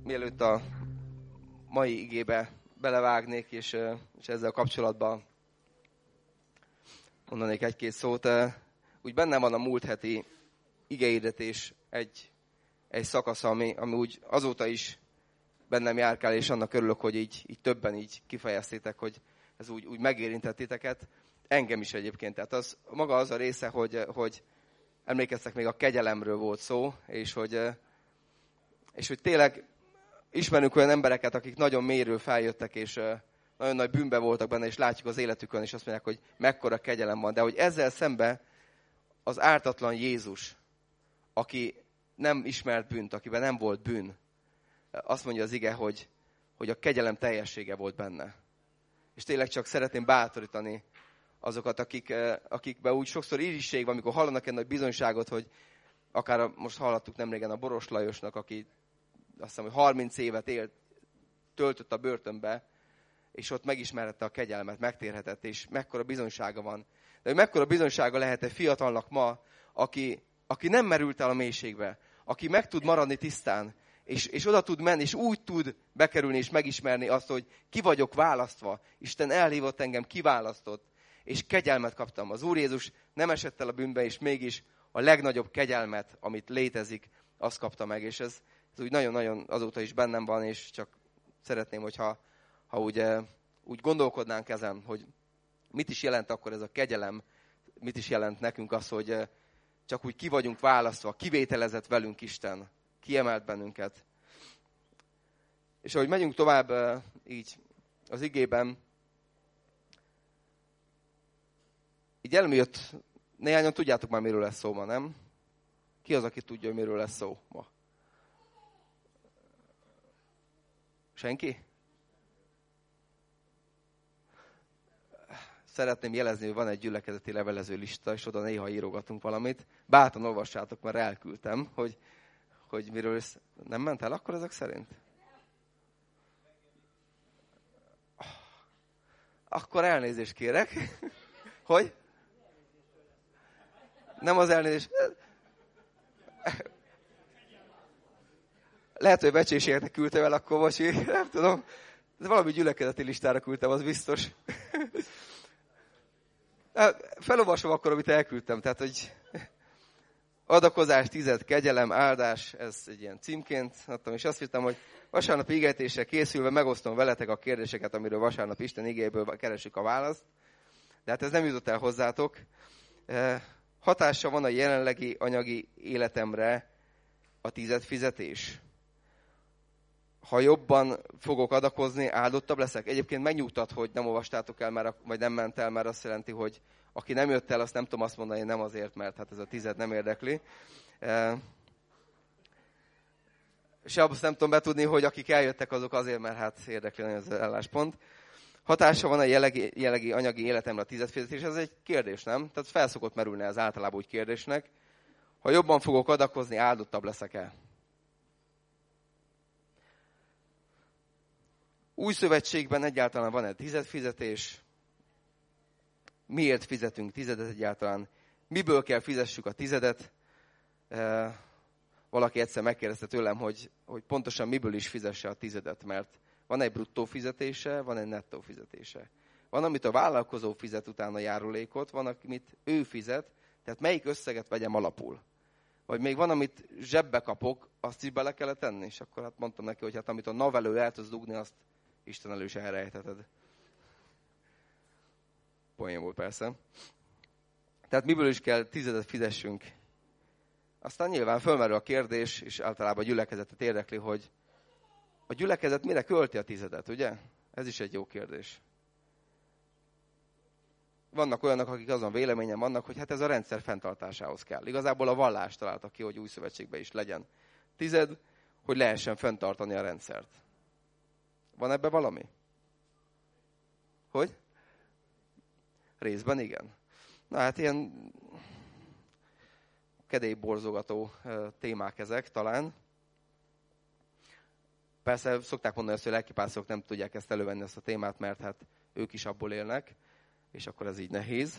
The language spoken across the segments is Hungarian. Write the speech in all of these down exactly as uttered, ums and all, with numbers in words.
mielőtt a mai igébe belevágnék, és, és ezzel kapcsolatban mondanék egy-két szót. Úgy bennem van a múlt heti igehirdetés egy, egy szakasz, ami, ami úgy azóta is bennem járkál, és annak örülök, hogy így, így többen így kifejeztétek, hogy ez úgy, úgy megérintett titeket. Engem is egyébként. Tehát az, maga az a része, hogy, hogy emlékeztek, még a kegyelemről volt szó, és hogy, és hogy tényleg ismerünk olyan embereket, akik nagyon mélyről feljöttek, és nagyon nagy bűnbe voltak benne, és látjuk az életükön, és azt mondják, hogy mekkora kegyelem van. De hogy ezzel szemben az ártatlan Jézus, aki nem ismert bűnt, akiben nem volt bűn, azt mondja az ige, hogy, hogy a kegyelem teljessége volt benne. És tényleg csak szeretném bátorítani azokat, akik, akikben úgy sokszor irigység van, amikor hallanak egy nagy bizonyságot, hogy akár a, most hallottuk nemrégen a Boros Lajosnak, aki azt hiszem, hogy harminc évet élt, töltött a börtönbe, és ott megismerhette a kegyelmet, megtérhetett, és mekkora bizonysága van. De hogy mekkora bizonysága lehet egy fiatalnak ma, aki, aki nem merült el a mélységbe, aki meg tud maradni tisztán, és, és oda tud menni, és úgy tud bekerülni, és megismerni azt, hogy ki vagyok választva. Isten elhívott engem, kiválasztott, és kegyelmet kaptam. Az Úr Jézus nem esett el a bűnbe, és mégis a legnagyobb kegyelmet, amit létezik, azt kapta meg. És ez, ez úgy nagyon-nagyon azóta is bennem van, és csak szeretném, hogyha ha úgy, úgy gondolkodnánk ezen, hogy mit is jelent akkor ez a kegyelem, mit is jelent nekünk az, hogy csak úgy ki vagyunk választva, kivételezett velünk Isten, kiemelt bennünket. És ahogy megyünk tovább így az igében, így elműjött, néhányan tudjátok már, miről lesz szó ma, nem? Ki az, aki tudja, hogy miről lesz szó ma? Senki? Szeretném jelezni, hogy van egy gyülekezeti levelező lista, és oda néha írogatunk valamit. Bátran olvassátok, mert elküldtem, hogy, hogy miről is... Nem ment el akkor ezek szerint? Akkor elnézést kérek. Hogy? Nem az elnézést. Lehet, hogy becséségeknek küldtem el, akkor bocsi, nem tudom. De valami gyülekezeti listára küldtem, az biztos. Felolvasom akkor, amit elküldtem. Tehát, hogy adakozás, tized, kegyelem, áldás, ez egy ilyen címként adtam, és azt hittem, hogy vasárnap igejtésre készülve megosztom veletek a kérdéseket, amiről vasárnap Isten igéből keresünk a választ. De hát ez nem jutott el hozzátok. Hatása van a jelenlegi anyagi életemre a tized fizetés. Ha jobban fogok adakozni, áldottabb leszek. Egyébként megnyugtat, hogy nem olvastátok el, mert, vagy nem ment el, mert azt jelenti, hogy aki nem jött el, azt nem tudom azt mondani, nem azért, mert hát ez a tized nem érdekli. E, se azt nem tudom betudni, hogy akik eljöttek, azok azért, mert hát érdekli nagyon az álláspont. Hatása van a jellegi, jellegi anyagi életemre a tized fizetés, ez egy kérdés, nem? Tehát fel szokott merülni ez általában úgy kérdésnek. Ha jobban fogok adakozni, áldottabb leszek-e? Új szövetségben egyáltalán van egy tized fizetés. Miért fizetünk tizedet egyáltalán? Miből kell fizessük a tizedet? E, valaki egyszer megkérdezte tőlem, hogy, hogy pontosan miből is fizesse a tizedet, mert van egy bruttó fizetése, van egy nettó fizetése. Van, amit a vállalkozó fizet utána járulékot, van, amit ő fizet, tehát melyik összeget vegyem alapul. Vagy még van, amit zsebbe kapok, azt is bele kellett tenni, és akkor hát mondtam neki, hogy hát amit a navelő el tudsz dugni, azt Isten elő is elrejtheted. Poén volt persze. Tehát miből is kell tizedet fizessünk? Aztán nyilván fölmerül a kérdés, és általában a gyülekezetet érdekli, hogy a gyülekezet mire költi a tizedet, ugye? Ez is egy jó kérdés. Vannak olyanok, akik azon véleményen vannak, hogy hát ez a rendszer fenntartásához kell. Igazából a vallás találta ki, hogy új szövetségben is legyen tized, hogy lehessen fenntartani a rendszert. Van ebben valami? Hogy? Részben igen. Na hát ilyen kedélyborzogató témák ezek talán. Persze szokták mondani azt, hogy lelkipásztorok nem tudják ezt elővenni, ezt a témát, mert hát ők is abból élnek, és akkor ez így nehéz.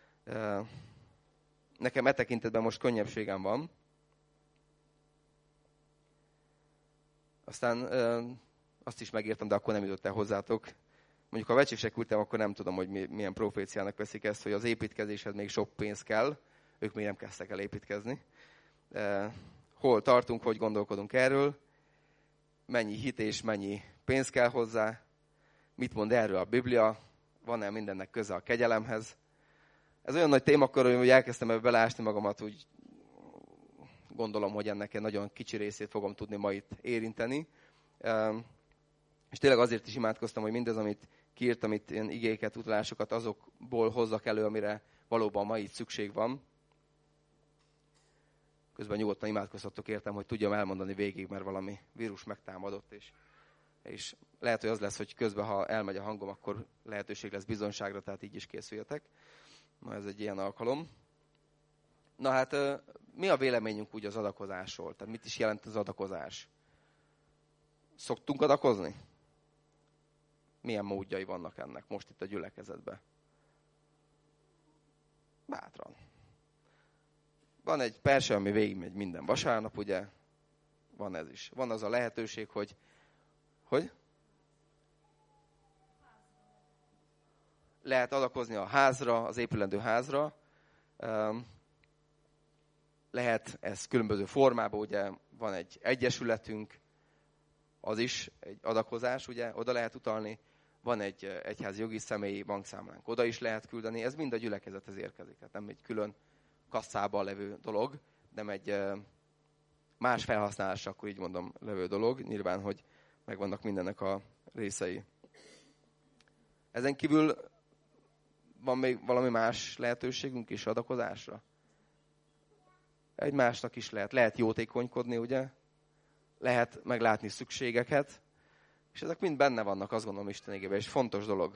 Nekem e tekintetben most könnyebbségem van. Aztán ö, azt is megértem, de akkor nem jutott el hozzátok. Mondjuk, ha vecsések küldtem, akkor nem tudom, hogy mi, milyen proféciának veszik ezt, hogy az építkezéshez még sok pénz kell. Ők még nem kezdtek el építkezni. E, hol tartunk, hogy gondolkodunk erről, mennyi hit és mennyi pénz kell hozzá, mit mond erről a Biblia, van-e mindennek köze a kegyelemhez. Ez olyan nagy témakör, hogy elkezdtem ebbe beleásni magamat, úgy gondolom, hogy ennek egy nagyon kicsi részét fogom tudni ma itt érinteni. E, és tényleg azért is imádkoztam, hogy mindez, amit kiírtam itt, ilyen igéket, utalásokat, azokból hozzak elő, amire valóban ma itt szükség van. Közben nyugodtan imádkozhatok, értem, hogy tudjam elmondani végig, mert valami vírus megtámadott, és, és lehet, hogy az lesz, hogy közben, ha elmegy a hangom, akkor lehetőség lesz bizonyságra, tehát így is készüljetek. Na, ez egy ilyen alkalom. Na hát, mi a véleményünk úgy az adakozásról? Tehát mit is jelent az adakozás? Szoktunk adakozni? Milyen módjai vannak ennek most itt a gyülekezetben? Bátran. Van egy perse, ami végigmegy minden vasárnap, ugye? Van ez is. Van az a lehetőség, hogy... Hogy? Lehet adakozni a házra, az épülendő házra. Lehet ez különböző formában, ugye? Van egy egyesületünk, az is egy adakozás, ugye? Oda lehet utalni. Van egy egyházi jogi személyi bankszámlánk, oda is lehet küldeni. Ez mind a gyülekezethez érkezik. Tehát nem egy külön kasszában levő dolog, nem egy más felhasználásra, akkor így mondom, levő dolog. Nyilván, hogy megvannak mindennek a részei. Ezen kívül van még valami más lehetőségünk is adakozásra? Egymásnak is lehet. Lehet jótékonykodni, ugye? Lehet meglátni szükségeket. És ezek mind benne vannak, azt gondolom, Isten igében, és fontos dolog.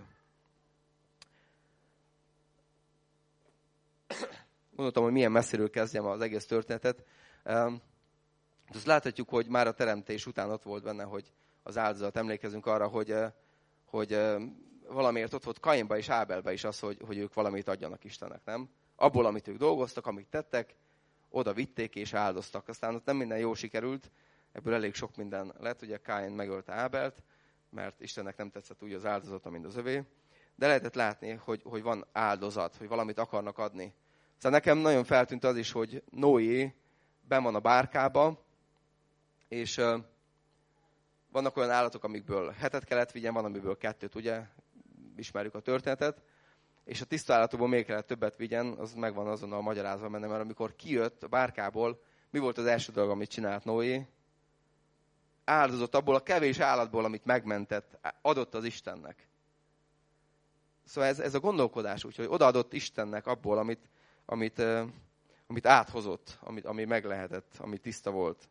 Gondoltam, hogy milyen messziről kezdjem az egész történetet. Azt láthatjuk, hogy már a teremtés után ott volt benne, hogy az áldozat, emlékezünk arra, hogy, hogy valamiért ott volt Kainba és Ábelbe is az, hogy, hogy ők valamit adjanak Istennek, nem? Abból, amit ők dolgoztak, amit tettek, oda vitték és áldoztak. Aztán ott nem minden jó sikerült, ebből elég sok minden lett. Ugye Káin megölte Ábelt, mert Istennek nem tetszett úgy az áldozata, mint az övé. De lehetett látni, hogy, hogy van áldozat, hogy valamit akarnak adni. Szóval nekem nagyon feltűnt az is, hogy Noé benn van a bárkába, és uh, vannak olyan állatok, amikből hetet kellett vigyen, van, amiből kettőt, ugye? Ismerjük a történetet. És a tiszta állatokból még kellett többet vigyen, az megvan azonnal magyarázva benne, mert amikor kijött a bárkából, mi volt az első dolog, amit csinált Noé? Áldozott abból a kevés állatból, amit megmentett, adott az Istennek. Szóval ez, ez a gondolkodás, úgyhogy odaadott Istennek abból, amit, amit, uh, amit áthozott, amit, ami meg lehetett, ami tiszta volt.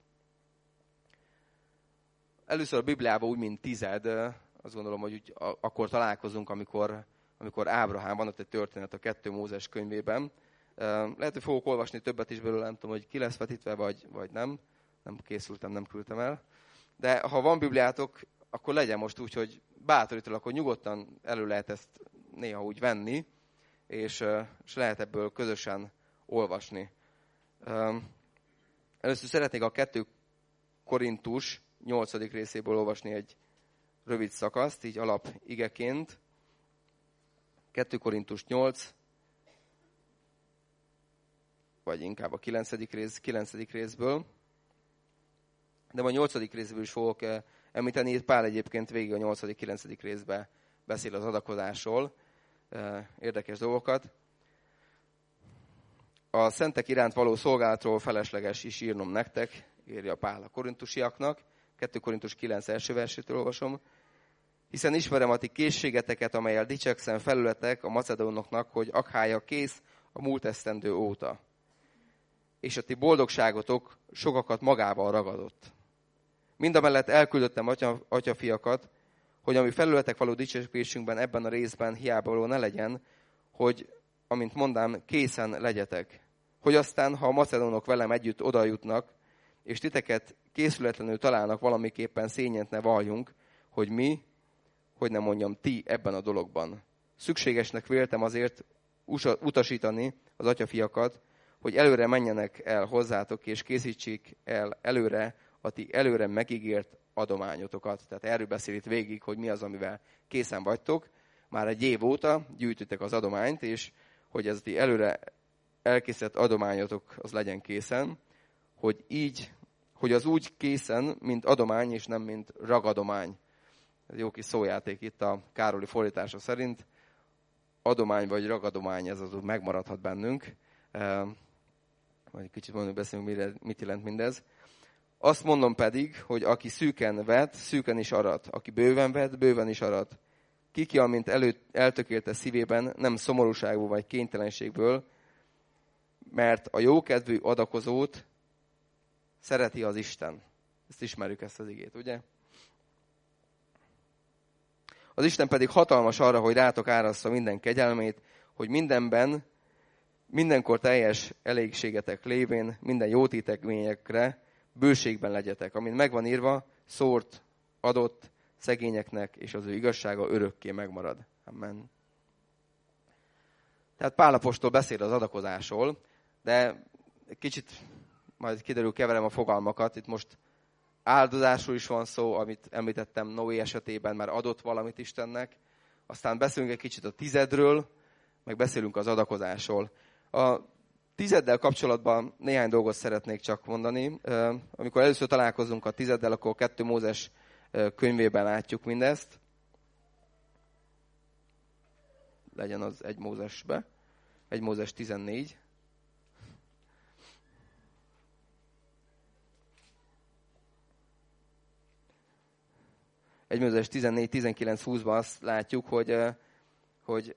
Először a Bibliában úgy, mint tized, uh, azt gondolom, hogy úgy, a, akkor találkozunk, amikor, amikor Ábrahám, van ott egy történet a kettő Mózes könyvében. Uh, lehet, hogy fogok olvasni többet is belőle, nem tudom, hogy ki lesz vetítve, vagy, vagy nem. Nem készültem, nem küldtem el. De ha van Bibliátok, akkor legyen most úgy, hogy bátorítalak, hogy nyugodtan elő lehet ezt néha úgy venni, és, és lehet ebből közösen olvasni. Először szeretnék a kettő Korintus nyolcadik részéből olvasni egy rövid szakaszt, így alap igeként. kettő Korintus nyolc, vagy inkább a kilencedik rész, kilencedik részből. De a nyolcadik részből is fogok említeni. Itt Pál egyébként végig a nyolcadik kilencedik részben beszél az adakozásról. Érdekes dolgokat. A szentek iránt való szolgálatról felesleges is írnom nektek, írja Pál a korintusiaknak. kettő Korintus kilenc első versétől olvasom. Hiszen ismerem a ti készségeteket, amellyel dicsekszem felületek a macedónoknak, hogy Akhája kész a múlt esztendő óta. És a ti boldogságotok sokakat magával ragadott. Mindamellett elküldöttem atya, atyafiakat, hogy ami felületek való dicsőségünkben ebben a részben hiábaló ne legyen, hogy, amint mondám, készen legyetek. Hogy aztán, ha a macedónok velem együtt odajutnak, és titeket készületlenül találnak valamiképpen szégyent ne valljunk, hogy mi, hogy nem mondjam ti ebben a dologban. Szükségesnek véltem azért utasítani az atyafiakat, hogy előre menjenek el hozzátok, és készítsék el előre a ti előre megígért adományotokat. Tehát erről beszél itt végig, hogy mi az, amivel készen vagytok. Már egy év óta gyűjtitek az adományt, és hogy ez ti előre elkészített adományotok az legyen készen, hogy így, hogy az úgy készen, mint adomány, és nem mint ragadomány. Ez jó kis szójáték itt a Károli fordítása szerint. Adomány vagy ragadomány, ez az úgy megmaradhat bennünk. Majd egy kicsit mondjuk beszélünk, mire, mit jelent mindez. Azt mondom pedig, hogy aki szűken vet, szűken is arat. Aki bőven vet, bőven is arat. Kiki, amint elő, eltökélte szívében, nem szomorúságból vagy kénytelenségből, mert a jókedvű adakozót szereti az Isten. Ezt ismerjük, ezt az igét, ugye? Az Isten pedig hatalmas arra, hogy rátok árassza minden kegyelmét, hogy mindenben, mindenkor teljes elégségetek lévén, minden jótétekményekre bőségben legyetek. Amint megvan írva, szórt adott szegényeknek, és az ő igazsága örökké megmarad. Amen. Tehát Pál apostol beszél az adakozásról, de egy kicsit majd kiderül, keverem a fogalmakat. Itt most áldozásról is van szó, amit említettem Noé esetében, már adott valamit Istennek. Aztán beszélünk egy kicsit a tizedről, meg beszélünk az adakozásról. A tizeddel kapcsolatban néhány dolgot szeretnék csak mondani. Amikor először találkozunk a tizeddel, akkor kettő Mózes könyvében látjuk mindezt. Legyen az egy Mózesbe. egy Mózes tizennégy. egy Mózes tizennégy, tizenkilenc, húszban azt látjuk, hogy, hogy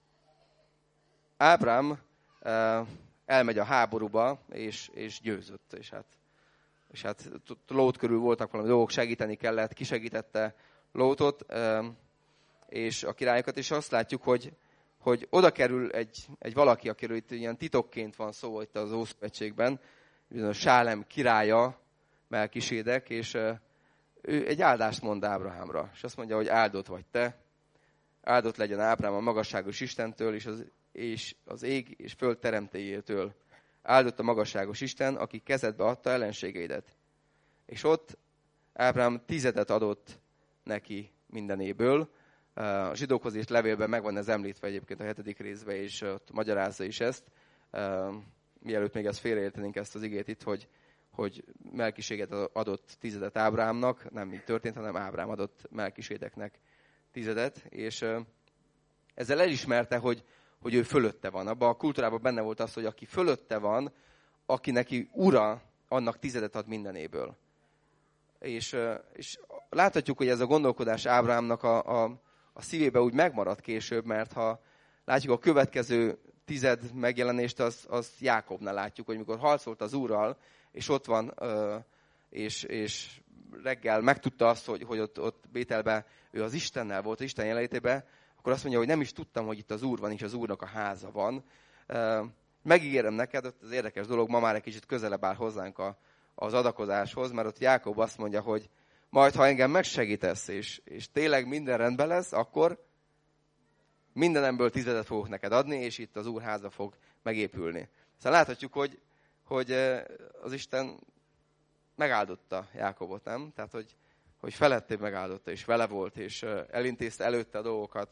Ábrám elmegy a háborúba, és, és győzött. És hát, és hát Lót körül voltak valami dolgok, segíteni kellett, kisegítette Lótot, és a királyokat, és azt látjuk, hogy, hogy oda kerül egy, egy valaki, akiről itt ilyen titokként van szó itt az Ószövetségben, bizonyos Sálem királya, Melkisédek, és ő egy áldást mond Ábrahámra, és azt mondja, hogy áldott vagy te, áldott legyen Ábrám a magasságos Istentől, és az, és az ég és föld teremtéjétől. Áldott a magasságos Isten, aki kezedbe adta ellenségeidet. És ott Ábrám tizedet adott neki mindenéből. A zsidókhoz írt levélben megvan ez említve egyébként a hetedik részben, és ott magyarázza is ezt. Mielőtt még ezt félreértenénk ezt az igét itt, hogy hogy Melkiséget adott tizedet Ábrámnak, nem így történt, hanem Ábrám adott Melkisédeknek tizedet, és ezzel elismerte, hogy, hogy ő fölötte van. Abban a kultúrában benne volt az, hogy aki fölötte van, aki neki ura, annak tizedet ad mindenéből. És, és láthatjuk, hogy ez a gondolkodás Ábrámnak a, a, a szívébe úgy megmaradt később, mert ha látjuk a következő tized megjelenést, az, az Jákobnál látjuk, hogy mikor harcolt az Úrral, és ott van, és, és reggel megtudta azt, hogy, hogy ott, ott Bételben ő az Istennel volt, az Isten jelenlétében, akkor azt mondja, hogy nem is tudtam, hogy itt az Úr van, és az Úrnak a háza van. Megígérem neked, ott az érdekes dolog, ma már egy kicsit közelebb áll hozzánk a, az adakozáshoz, mert ott Jákob azt mondja, hogy majd, ha engem megsegítesz, és, és tényleg minden rendben lesz, akkor mindenemből tizedet fogok neked adni, és itt az Úr háza fog megépülni. Szóval láthatjuk, hogy hogy az Isten megáldotta Jákobot, nem? Tehát, hogy, hogy felettébb megáldotta, és vele volt, és elintézte előtte a dolgokat.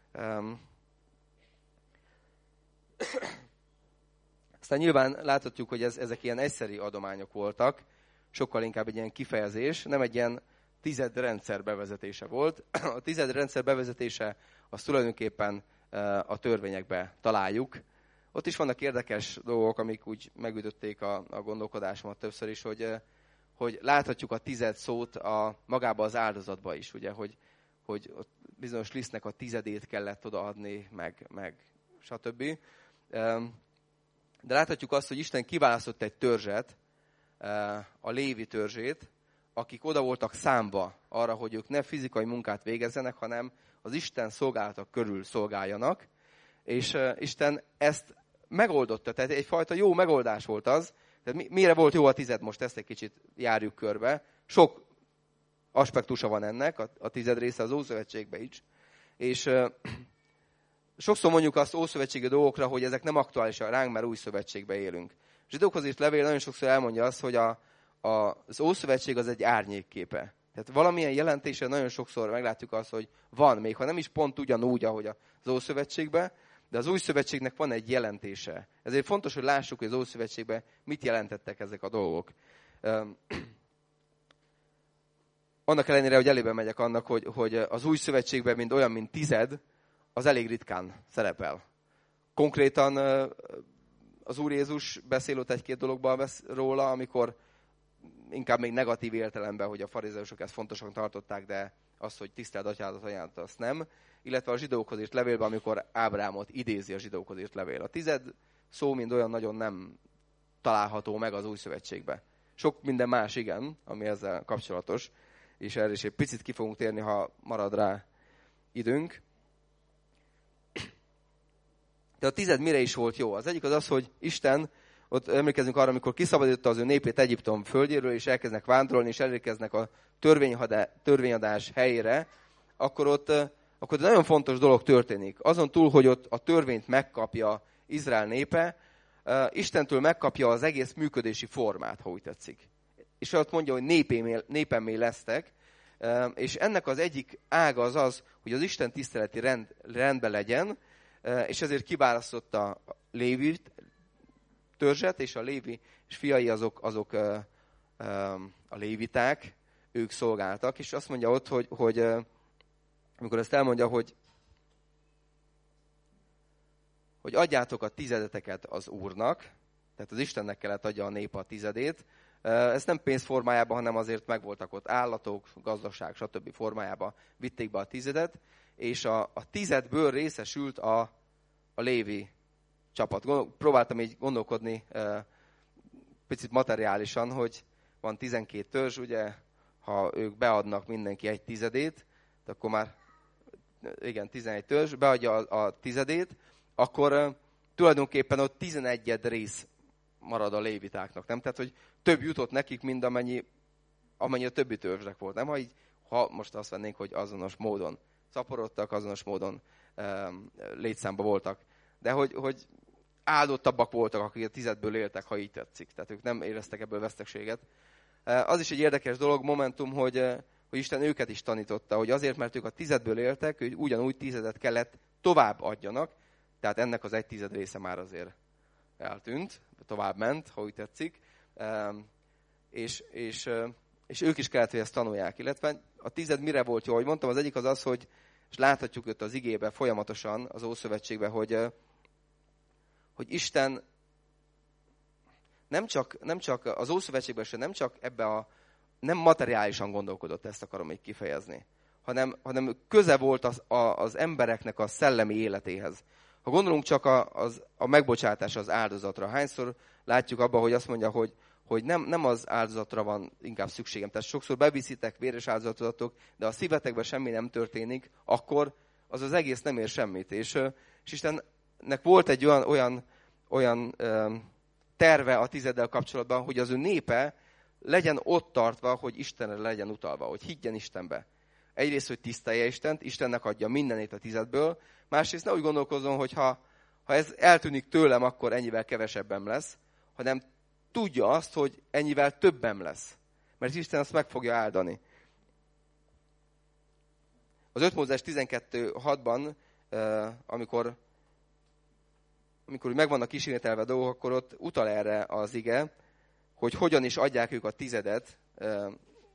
Aztán nyilván láthatjuk, hogy ez, ezek ilyen egyszeri adományok voltak, sokkal inkább egy ilyen kifejezés, nem egy ilyen tized rendszer bevezetése volt. A tized rendszer bevezetése az tulajdonképpen a törvényekbe találjuk. Ott is vannak érdekes dolgok, amik úgy megütötték a, a gondolkodásomat többször is, hogy, hogy láthatjuk a tized szót a, magába az áldozatba is, ugye, hogy, hogy ott bizonyos lisztnek a tizedét kellett odaadni, meg, meg stb. De láthatjuk azt, hogy Isten kiválasztott egy törzset, a Lévi törzsét, akik oda voltak számba arra, hogy ők ne fizikai munkát végezzenek, hanem az Isten szolgálatok körül szolgáljanak, és Isten ezt megoldotta, tehát egyfajta jó megoldás volt az. Tehát mire volt jó a tized, most ezt egy kicsit járjuk körbe. Sok aspektusa van ennek, a, a tized része az Ószövetségben is. És uh, sokszor mondjuk azt ószövetségi dolgokra, hogy ezek nem aktuálisak ránk, mert új szövetségben élünk. A zsidókhoz írt levél nagyon sokszor elmondja azt, hogy a, a, az Ószövetség az egy árnyékképe. Tehát valamilyen jelentése nagyon sokszor meglátjuk azt, hogy van, még ha nem is pont ugyanúgy, ahogy az Ószövetségben, de az Új Szövetségnek van egy jelentése. Ezért fontos, hogy lássuk, hogy az Ószövetségben mit jelentettek ezek a dolgok. Annak ellenére, hogy elébe megyek annak, hogy, hogy az Új Szövetségben mind olyan, mint tized, az elég ritkán szerepel. Konkrétan az Úr Jézus beszél ott egy-két dologban róla, amikor inkább még negatív értelemben, hogy a farizeusok ezt fontosan tartották, de az, hogy tiszteld atyádat, anyádat, azt nem. Illetve a zsidókhoz írt levélben, amikor Ábrámot idézi a zsidókhoz írt levél. A tized szó mind olyan nagyon nem található meg az Új Szövetségben. Sok minden más igen, ami ezzel kapcsolatos, és erre is egy picit ki fogunk térni, ha marad rá időnk. De a tized mire is volt jó? Az egyik az az, hogy Isten, ott emlékezünk arra, amikor kiszabadította az ő népét Egyiptom földjéről, és elkezdnek vándorolni, és elérkeznek a törvényadás helyére, akkor ott akkor nagyon fontos dolog történik. Azon túl, hogy ott a törvényt megkapja Izrael népe, Istentől megkapja az egész működési formát, ha úgy tetszik. És ott mondja, hogy népémé, népemmé lesztek, és ennek az egyik ága az az, hogy az Isten tiszteleti rend, rendben legyen, és ezért kiválasztotta a Lévi törzset, és a Lévi és fiai azok, azok a léviták, ők szolgáltak, és azt mondja ott, hogy, hogy amikor ezt elmondja, hogy, hogy adjátok a tizedeteket az Úrnak, tehát az Istennek kellett adja a nép a tizedét, ez nem pénz formájában, hanem azért megvoltak ott állatok, gazdaság, stb. Formájában vitték be a tizedet, és a, a tizedből részesült a, a Lévi csapat. Gondol, próbáltam így gondolkodni picit materiálisan, hogy van tizenkét törzs, ugye, ha ők beadnak mindenki egy tizedét, akkor már, igen, tizenegy törzs, beadja a, a tizedét, akkor uh, tulajdonképpen ott tizenegyed rész marad a lévitáknak, nem? Tehát, hogy több jutott nekik, mint amennyi, amennyi a többi törzsnek volt, nem? Ha, így, ha most azt vennénk, hogy azonos módon szaporodtak, azonos módon um, létszámba voltak, de hogy, hogy áldottabbak voltak, akik a tizedből éltek, ha így tetszik. Tehát ők nem éreztek ebből veszteséget. Uh, az is egy érdekes dolog, momentum, hogy uh, hogy Isten őket is tanította, hogy azért, mert ők a tizedből éltek, hogy ugyanúgy tizedet kellett tovább adjanak, tehát ennek az egy tized része már azért eltűnt, tovább ment, ha úgy tetszik, és, és, és ők is kellett, hogy ezt tanulják. Illetve a tized mire volt jó? Ahogy mondtam, az egyik az az, hogy, és láthatjuk ott az igében folyamatosan, az Ószövetségben, hogy, hogy Isten nem csak, nem csak az Ószövetségben sem, nem csak ebbe a nem materiálisan gondolkodott, ezt akarom még kifejezni, hanem, hanem köze volt az, a, az embereknek a szellemi életéhez. Ha gondolunk csak a, az, a megbocsátás az áldozatra, hányszor látjuk abban, hogy azt mondja, hogy, hogy nem, nem az áldozatra van inkább szükségem. Tehát sokszor beviszitek véres áldozatotok, de a szívetekben semmi nem történik, akkor az az egész nem ér semmit. És, és Istennek volt egy olyan, olyan, olyan terve a tizeddel kapcsolatban, hogy az ő népe legyen ott tartva, hogy Istenre legyen utalva, hogy higgyen Istenbe. Egyrészt, hogy tisztelje Istent, Istennek adja mindenét a tizedből, másrészt ne úgy gondolkozzon, hogy ha, ha ez eltűnik tőlem, akkor ennyivel kevesebben lesz, hanem tudja azt, hogy ennyivel többem lesz. Mert Isten azt meg fogja áldani. Az öt Mózes tizenkettő hatban, amikor, amikor meg vannak kísérletelve dolgok, akkor ott utal erre az ige, hogy hogyan is adják ők a tizedet uh,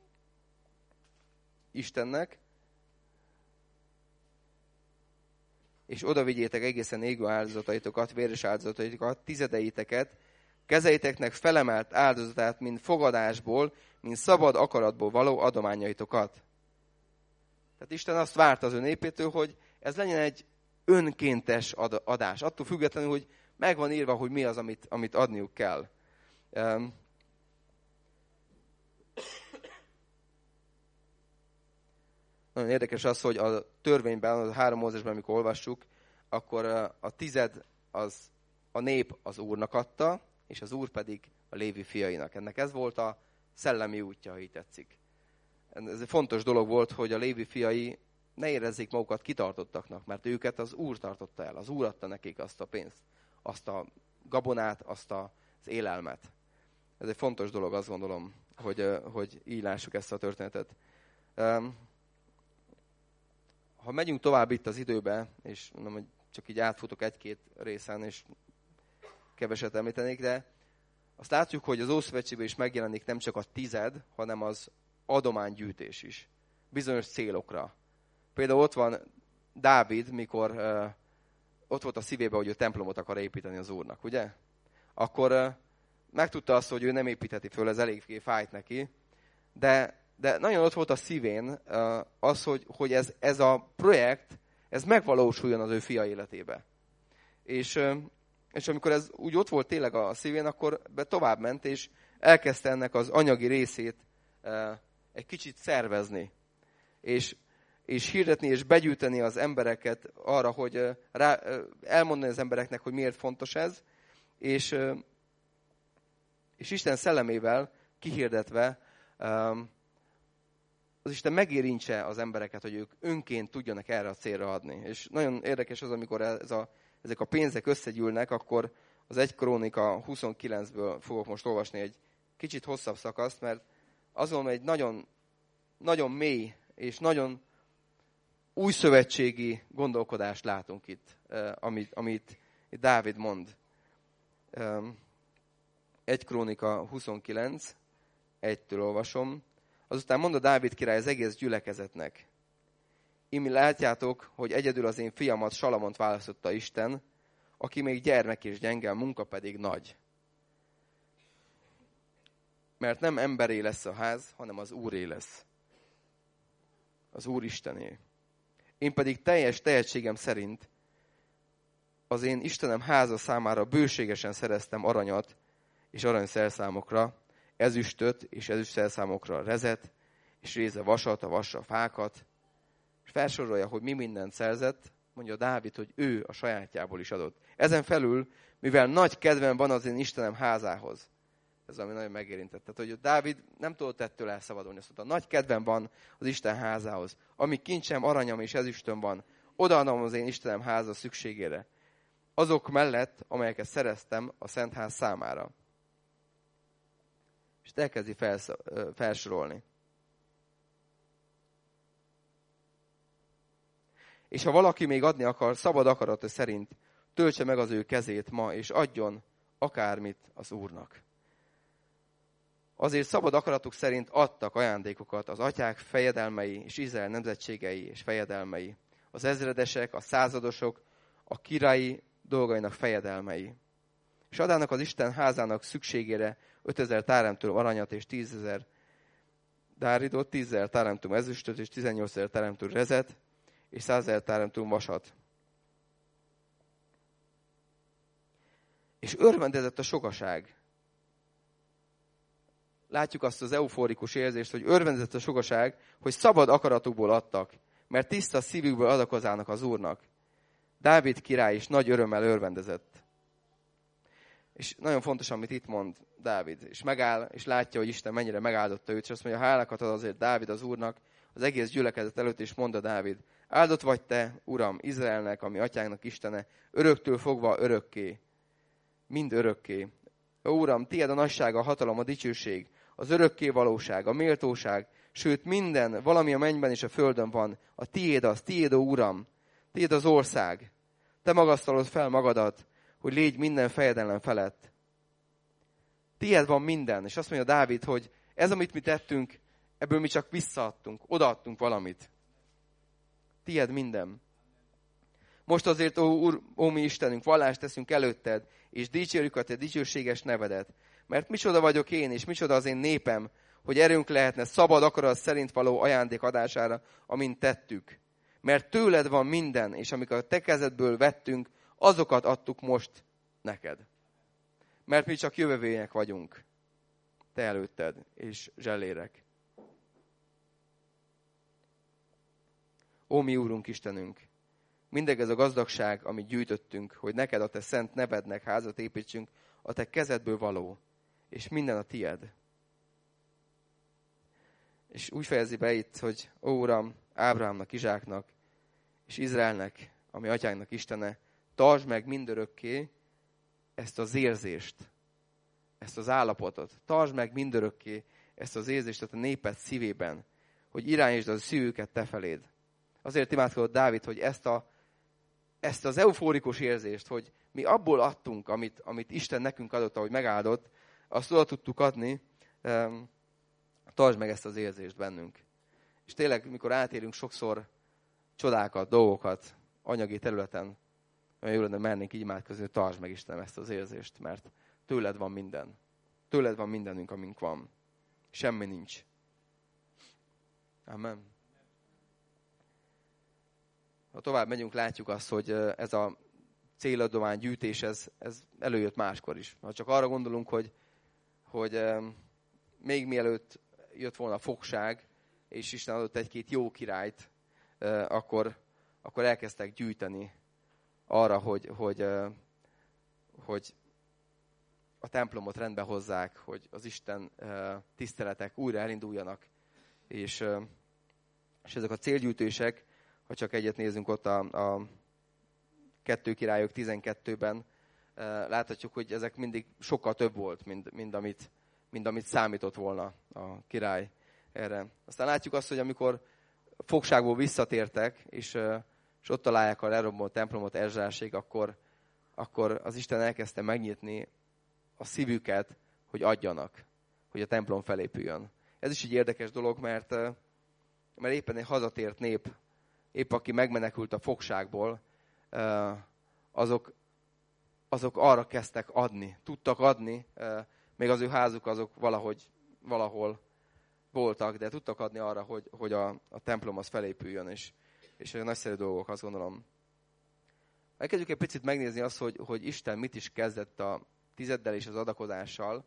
Istennek, és oda vigyétek egészen égő áldozataitokat, véres áldozataitokat, tizedeiteket, kezeiteknek felemelt áldozatát, mint fogadásból, mint szabad akaratból való adományaitokat. Tehát Isten azt várta az ő népétől, hogy ez legyen egy önkéntes adás. Attól függetlenül, hogy megvan írva, hogy mi az, amit, amit adniuk kell. Um, Nagyon érdekes az, hogy a törvényben, a három Mózesben, amikor olvassuk, akkor a tized az a nép az Úrnak adta, és az Úr pedig a Lévi fiainak. Ennek ez volt a szellemi útja, ha így tetszik. Ez egy fontos dolog volt, hogy a Lévi fiai ne érezzék magukat kitartottaknak, mert őket az Úr tartotta el. Az Úr adta nekik azt a pénzt, azt a gabonát, azt az élelmet. Ez egy fontos dolog, azt gondolom, hogy, hogy így lássuk ezt a történetet. Ha megyünk tovább itt az időbe, és mondom, hogy csak így átfutok egy-két részen, és keveset említenék, de azt látjuk, hogy az Ószövetségben is megjelenik nem csak a tized, hanem az adománygyűjtés is. Bizonyos célokra. Például ott van Dávid, mikor uh, ott volt a szívében, hogy ő templomot akar építeni az Úrnak, ugye? Akkor uh, megtudta azt, hogy ő nem építheti föl, ez eléggé fájt neki, de, de nagyon ott volt a szívén uh, az, hogy, hogy ez, ez a projekt, ez megvalósuljon az ő fia életébe. És, uh, és amikor ez úgy ott volt tényleg a szívén, akkor be tovább ment, és elkezdte ennek az anyagi részét uh, egy kicsit szervezni. És és hirdetni, és begyűjteni az embereket arra, hogy rá, elmondani az embereknek, hogy miért fontos ez, és, és Isten szellemével kihirdetve az Isten megérintse az embereket, hogy ők önként tudjanak erre a célra adni. És nagyon érdekes az, amikor ez a, ezek a pénzek összegyűlnek, akkor az egy Krónika huszonkilencből fogok most olvasni egy kicsit hosszabb szakaszt, mert azon egy nagyon, nagyon mély és nagyon új szövetségi gondolkodást látunk itt, amit, amit itt Dávid mond. egy Krónika huszonkilenc, egytől olvasom. Azután mondta Dávid király az egész gyülekezetnek. Imi látjátok, hogy egyedül az én fiamat Salamont választotta Isten, aki még gyermek és gyenge, a munka pedig nagy. Mert nem emberé lesz a ház, hanem az Úré lesz. Az Úr Istené. Én pedig teljes tehetségem szerint az én Istenem háza számára bőségesen szereztem aranyat és aranyszerszámokra, ezüstöt és ezüstszerszámokra rezet, és réze vasat, a vasra fákat. És felsorolja, hogy mi mindent szerzett, mondja Dávid, hogy ő a sajátjából is adott. Ezen felül, mivel nagy kedvem van az én Istenem házához. Ez ami nagyon megérintett. Tehát, hogy Dávid nem tudott ettől elszabadulni. Azt mondta, nagy kedvem van az Isten házához. Ami kincsem, aranyam és ezüstöm van, odaadom az én Istenem háza szükségére. Azok mellett, amelyeket szereztem a Szent Ház számára. És elkezdi felsz, felsorolni. És ha valaki még adni akar, szabad akarata szerint töltse meg az ő kezét ma, és adjon akármit az Úrnak. Azért szabad akaratuk szerint adtak ajándékokat az atyák fejedelmei és Izrael nemzetségei és fejedelmei, az ezredesek, a századosok, a királyi dolgainak fejedelmei. És adának az Isten házának szükségére ötezer táremtől aranyat és tízezer dáridot, tízezer táremtől ezüstöt és tizennyolcezer táremtől rezet és százezer táremtől vasat. És örvendezett a sokaság. Látjuk azt az euforikus érzést, hogy örvendezett a sokaság, hogy szabad akaratukból adtak, mert tiszta szívükből adakozának az Úrnak. Dávid király is nagy örömmel örvendezett. És nagyon fontos, amit itt mond Dávid. És megáll, és látja, hogy Isten mennyire megáldotta őt, és azt mondja, hálákat ad azért Dávid az Úrnak, az egész gyülekezet előtt, és mondta Dávid, áldott vagy te, Uram, Izraelnek, ami atyánknak Istene, öröktől fogva örökké, mind örökké. Ó, Uram, tiéd a nagyság, a hatalom, a dicsőség, az örökké valóság, a méltóság, sőt minden, valami a mennyben és a földön van, a tiéd az, tiéd, ó Uram, tiéd az ország. Te magasztalod fel magadat, hogy légy minden fejedelem felett. Tiéd van minden. És azt mondja Dávid, hogy ez, amit mi tettünk, ebből mi csak visszaadtunk, odaadtunk valamit. Tiéd minden. Most azért, ó, Úr, ó mi Istenünk, vallást teszünk előtted, és dicsérjük a te dicsőséges nevedet. Mert micsoda vagyok én, és micsoda az én népem, hogy erőnk lehetne szabad akarat szerint való ajándék adására, amint tettük. Mert tőled van minden, és amikor a te kezedből vettünk, azokat adtuk most neked. Mert mi csak jövevények vagyunk. Te előtted, és zsellérek. Ó, mi Úrunk Istenünk! Mindeg ez a gazdagság, amit gyűjtöttünk, hogy neked a te szent nevednek házat építsünk, a te kezedből való, és minden a tied. És úgy fejezi be itt, hogy ó Uram, Ábrahámnak, Izsáknak, és Izraelnek, ami atyánknak Istene, tartsd meg mindörökké ezt az érzést, ezt az állapotot. Tartsd meg mindörökké ezt az érzést a néped szívében, hogy irányítsd az szívüket te feléd. Azért imádkozott Dávid, hogy ezt, a, ezt az eufórikus érzést, hogy mi abból adtunk, amit, amit Isten nekünk adott, ahogy megáldott, azt oda tudtuk adni, um, tartsd meg ezt az érzést bennünk. És tényleg, mikor átérünk sokszor csodákat, dolgokat anyagi területen, olyan jó lenne, mernénk így imádkozni, hogy tartsd meg Istenem ezt az érzést, mert tőled van minden. Tőled van mindenünk, amink van. Semmi nincs. Amen. Ha tovább megyünk, látjuk azt, hogy ez a céladomány gyűjtés, ez, ez előjött máskor is. Ha csak arra gondolunk, hogy, hogy még mielőtt jött volna a fogság, és Isten adott egy-két jó királyt, akkor, akkor elkezdtek gyűjteni arra, hogy, hogy, hogy a templomot rendbe hozzák, hogy az Isten tiszteletek újra elinduljanak. És, és ezek a célgyűjtések, ha csak egyet nézzünk ott a, a kettő királyok tizenkettőben, láthatjuk, hogy ezek mindig sokkal több volt, mint, mint, amit, mint amit számított volna a király erre. Aztán látjuk azt, hogy amikor fogságból visszatértek, és, és ott találják a lerombolt templomot Ezráség, akkor, akkor az Isten elkezdte megnyitni a szívüket, hogy adjanak, hogy a templom felépüljön. Ez is egy érdekes dolog, mert, mert éppen egy hazatért nép, épp aki megmenekült a fogságból, azok, azok arra kezdtek adni, tudtak adni, még az ő házuk azok valahogy, valahol voltak, de tudtak adni arra, hogy, hogy a, a templom az felépüljön, és, és nagyszerű dolgok, azt gondolom. Elkezdjük egy picit megnézni azt, hogy, hogy Isten mit is kezdett a tizeddel és az adakozással.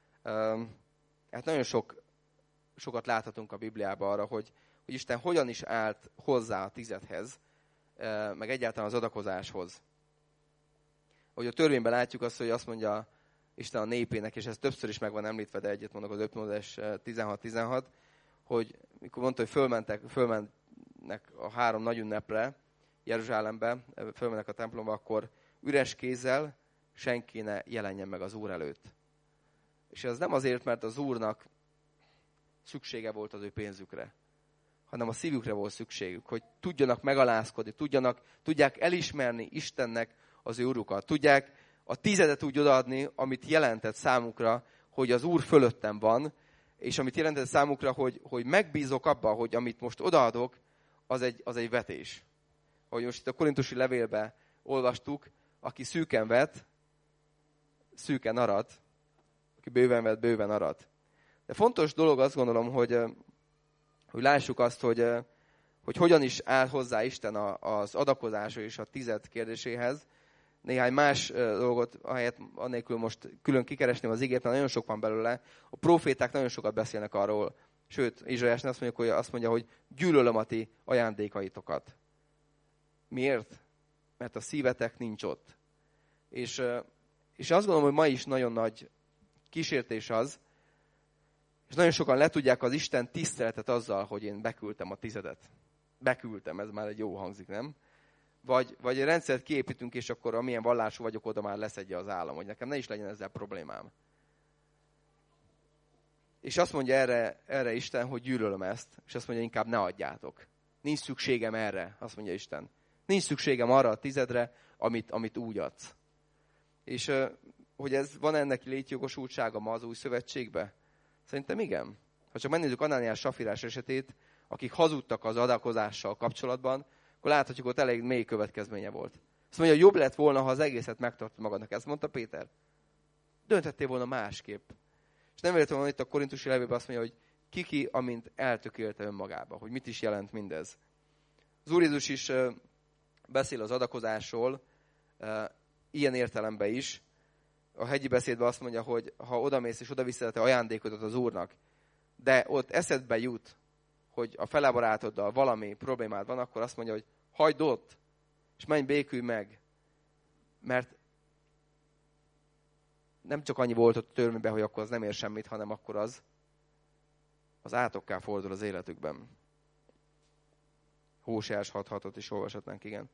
Hát nagyon sok, sokat láthatunk a Bibliában arra, hogy, hogy Isten hogyan is állt hozzá a tizedhez, meg egyáltalán az adakozáshoz. Hogy a törvényben látjuk azt, hogy azt mondja Isten a népének, és ez többször is meg van említve, de egyet mondok az öt Mózes tizenhat tizenhat, hogy mikor mondta, hogy fölmentek, fölmennek a három nagy ünnepre, Jeruzsálembe, fölmennek a templomba, akkor üres kézzel senki ne jelenjen meg az Úr előtt. És ez nem azért, mert az Úrnak szüksége volt az ő pénzükre, hanem a szívükre volt szükségük, hogy tudjanak megalázkodni, tudjanak, tudják elismerni Istennek az ő Urukat, tudják a tizedet úgy odaadni, amit jelentett számukra, hogy az Úr fölöttem van, és amit jelentett számukra, hogy, hogy megbízok abba, hogy amit most odaadok, az egy, az egy vetés. Ahogy most itt a korintusi levélben olvastuk, aki szűken vet, szűken arad, aki bőven vet, bőven arad. De fontos dolog azt gondolom, hogy, hogy lássuk azt, hogy, hogy hogyan is áll hozzá Isten az adakozásra és a tized kérdéséhez. Néhány más dolgot, ahelyett annélkül most külön kikeresném az igét, mert nagyon sok van belőle. A proféták nagyon sokat beszélnek arról, sőt, Izsaiásnál azt mondja, hogy, azt mondja, hogy gyűlölöm a ti ajándékaitokat. Miért? Mert a szívetek nincs ott. És, és azt gondolom, hogy ma is nagyon nagy kísértés az, és nagyon sokan le tudják az Isten tiszteletet azzal, hogy én beküldtem a tizedet. Beküldtem, ez már egy jó hangzik, nem? Vagy, vagy egy rendszert kiépítünk, és akkor amilyen vallású vagyok, oda már leszedje az állam, hogy nekem ne is legyen ezzel problémám. És azt mondja erre, erre Isten, hogy gyűlölöm ezt, és azt mondja, inkább ne adjátok. Nincs szükségem erre, azt mondja Isten. Nincs szükségem arra a tizedre, amit, amit úgy adsz. És hogy ez van ennek létjogosultsága ma az új szövetségbe? Szerintem igen. Ha csak megnézzük Anániás Safirás esetét, akik hazudtak az adakozással kapcsolatban, akkor láthatjuk, ott elég mély következménye volt. Azt mondja, jobb lett volna, ha az egészet megtartod magadnak. Ezt mondta Péter. Dönthettél volna másképp. És nem véletlenül van itt a korintusi levélben azt mondja, hogy kiki, amint eltökélte önmagába. Hogy mit is jelent mindez. Az Úr Jézus is beszél az adakozásról, ilyen értelemben is. A hegyi beszédben azt mondja, hogy ha odamész és odaviszed a te ajándékodat az Úrnak, de ott eszedbe jut, hogy a felebarátoddal valami problémád van, akkor azt mondja, hogy hagyd ott, és menj, békülj meg. Mert nem csak annyi volt ott a törvényben, hogy akkor az nem ér semmit, hanem akkor az az átokká fordul az életükben. Hóseás hat hatot is olvashatnánk, igen.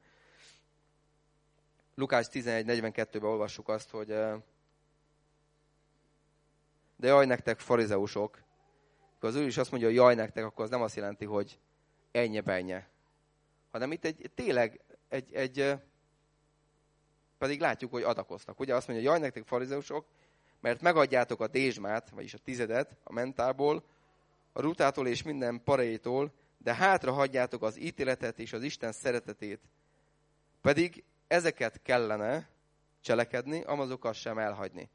Lukács tizenegy negyvenkettőben olvassuk azt, hogy de jaj nektek, farizeusok, az Úr is azt mondja, hogy jaj nektek, akkor az nem azt jelenti, hogy ennye-bennye. Hanem itt egy, tényleg egy, egy, pedig látjuk, hogy adakoztak. Ugye azt mondja, jaj nektek farizeusok, mert megadjátok a dézsmát, vagyis a tizedet a mentából, a rutától és minden parejétól, de hátra hagyjátok az ítéletet és az Isten szeretetét. Pedig ezeket kellene cselekedni, amazokat sem elhagyni.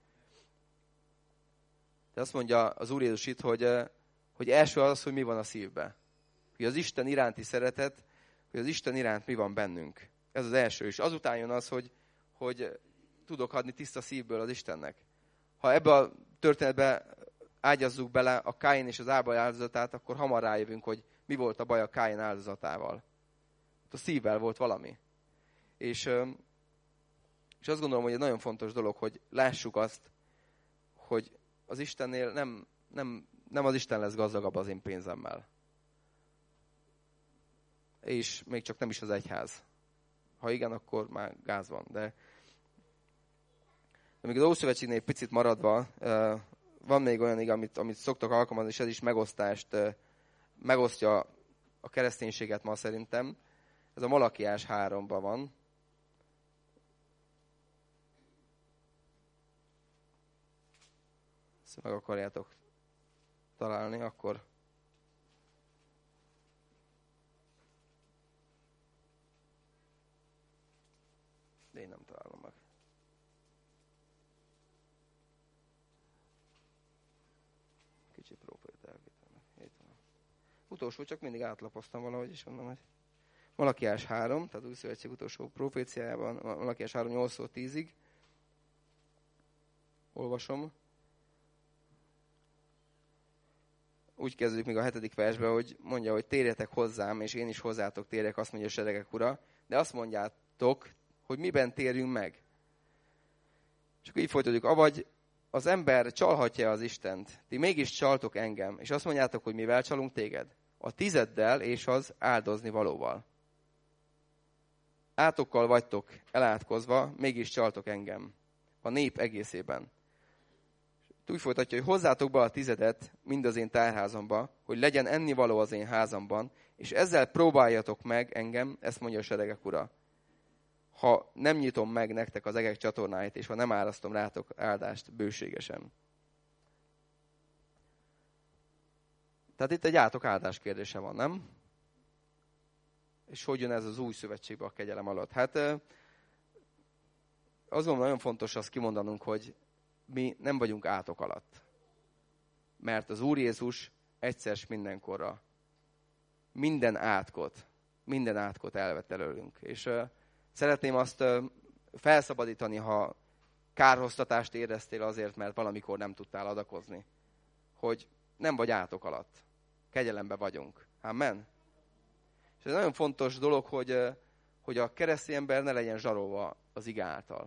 De azt mondja az Úr Jézus itt, hogy, hogy első az, hogy mi van a szívben. Hogy az Isten iránti szeretet, hogy az Isten iránt mi van bennünk. Ez az első. És azután jön az, hogy, hogy tudok adni tiszta szívből az Istennek. Ha ebbe a történetbe ágyazzuk bele a Káin és az Ábel áldozatát, akkor hamar rájövünk, hogy mi volt a baj a Káin áldozatával. A szívvel volt valami. És, és azt gondolom, hogy egy nagyon fontos dolog, hogy lássuk azt, hogy az Istennél nem, nem, nem az Isten lesz gazdagabb az én pénzemmel. És még csak nem is az egyház. Ha igen, akkor már gáz van. De, de még az Ószövetségnél egy picit maradva, van még olyan, amit, amit szoktak alkalmazni, és ez is megosztást, megosztja a kereszténységet ma szerintem. Ez a Malakiás háromban van. Ezt meg akarjátok találni, akkor de én nem találom meg. Kicsit próbáljuk elvételni. Utolsó, csak mindig átlapoztam valahogy, és mondom, hogy Malakiás három, tehát új szövetség utolsó proféciájában, Malakiás három nyolctól tízig. Olvasom. Úgy kezdődik még a hetedik versben, hogy mondja, hogy térjetek hozzám, és én is hozzátok térjek, azt mondja a seregek ura. De azt mondjátok, hogy miben térjünk meg. Csak így folytatjuk, avagy az ember csalhatja az Istent. Ti mégis csaltok engem, és azt mondjátok, hogy mivel csalunk téged? A tizeddel és az áldozni valóval. Átokkal vagytok elátkozva, mégis csaltok engem. A nép egészében. Úgy folytatja, hogy hozzátok be a tizedet mind az én tárházamba, hogy legyen ennivaló az én házamban, és ezzel próbáljatok meg engem, ezt mondja a seregek ura. Ha nem nyitom meg nektek az egek csatornáit, és ha nem árasztom rátok áldást bőségesen. Tehát itt egy átok áldás kérdése van, nem? És hogy jön ez az új szövetségbe a kegyelem alatt? Hát azon nagyon fontos azt kimondanunk, hogy mi nem vagyunk átok alatt. Mert az Úr Jézus egyszer s mindenkorra minden átkot, minden átkot elvett előlünk. És uh, szeretném azt uh, felszabadítani, ha kárhoztatást éreztél azért, mert valamikor nem tudtál adakozni. Hogy nem vagy átok alatt. Kegyelembe vagyunk. Amen. És ez nagyon fontos dolog, hogy, uh, hogy a keresztény ember ne legyen zsarolva az ige által.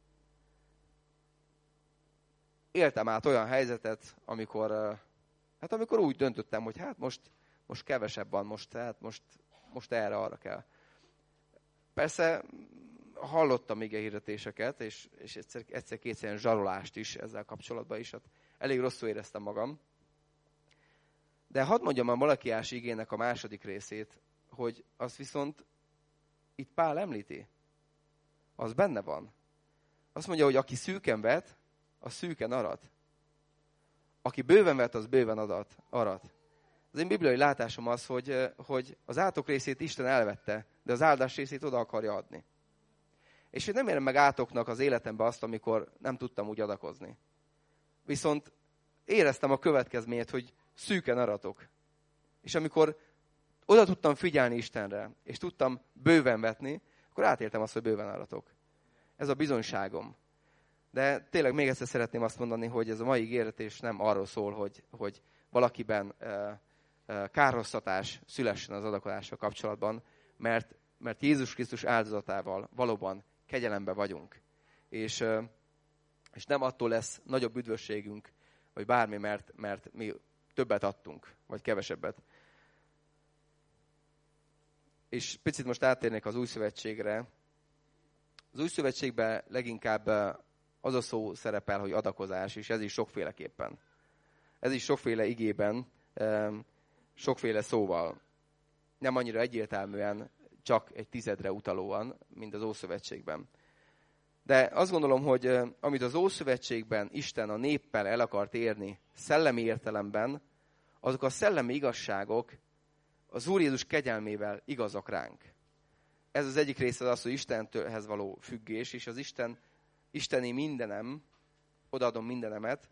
Éltem át olyan helyzetet, amikor, hát amikor úgy döntöttem, hogy hát most, most kevesebb van, most, hát most, most erre, arra kell. Persze hallottam igehirdetéseket, és, és egyszer, egyszer-kétszer ilyen zsarolást is ezzel kapcsolatban is. Hát elég rosszul éreztem magam. De hadd mondjam a Malakiás igének a második részét, hogy azt viszont itt Pál említi. Az benne van. Azt mondja, hogy aki szűken vet, az szűken arat. Aki bőven vet, az bőven adat, arat. Az én bibliai látásom az, hogy, hogy az átok részét Isten elvette, de az áldás részét oda akarja adni. És én nem érem meg átoknak az életembe azt, amikor nem tudtam úgy adakozni. Viszont éreztem a következményét, hogy szűken aratok. És amikor oda tudtam figyelni Istenre, és tudtam bőven vetni, akkor átéltem azt, hogy bőven aratok. Ez a bizonyságom. De tényleg még egyszer szeretném azt mondani, hogy ez a mai ígéretés nem arról szól, hogy, hogy valakiben e, e, kárhoztatás szülessen az adakozással kapcsolatban, mert, mert Jézus Krisztus áldozatával valóban kegyelembe vagyunk. És, e, és nem attól lesz nagyobb üdvösségünk, vagy bármi, mert, mert mi többet adtunk, vagy kevesebbet. És picit most áttérnék az új szövetségre. Az új szövetségben leginkább az a szó szerepel, hogy adakozás, és ez is sokféleképpen. Ez is sokféle igében sokféle szóval. Nem annyira egyértelműen, csak egy tizedre utalóan, mint az Ószövetségben. De azt gondolom, hogy amit az Ószövetségben Isten a néppel el akart érni, szellemi értelemben, azok a szellemi igazságok az Úr Jézus kegyelmével igazak ránk. Ez az egyik része az, hogy Istenhez való függés, és az Isten, isteni mindenem, odaadom mindenemet.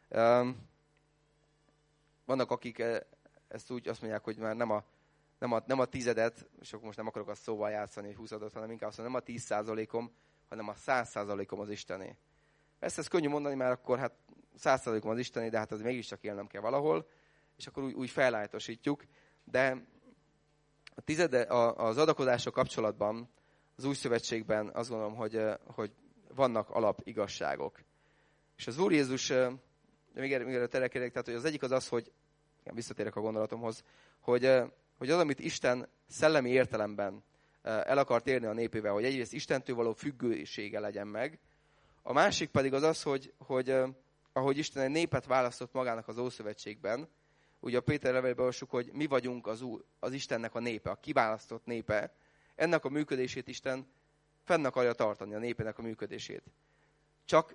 Vannak, akik ezt úgy azt mondják, hogy már nem a, nem a, nem a tizedet, és akkor most nem akarok azt szóval játszani, hogy húszadot, hanem inkább azt mondom, nem a tíz százalékom, hanem a száz százalékom az Istené. Ezt ez könnyű mondani, mert akkor hát száz százalékom az Istené, de hát az mégiscsak élnem kell valahol, és akkor úgy, úgy felállítosítjuk. De a tizede, az adakozással kapcsolatban, az Új Szövetségben azt gondolom, hogy, hogy vannak alapigazságok. És az Úr Jézus, de még erre terekedek, tehát hogy az egyik az az, hogy, visszatérek a gondolatomhoz, hogy, hogy az, amit Isten szellemi értelemben el akart érni a népével, hogy egyrészt Istentől való függősége legyen meg, a másik pedig az az, hogy, hogy ahogy Isten egy népet választott magának az Ószövetségben, ugye a Péter levelében olvassuk, hogy mi vagyunk az, úr, az Istennek a népe, a kiválasztott népe, ennek a működését Isten fenn akarja tartani, a népének a működését. Csak,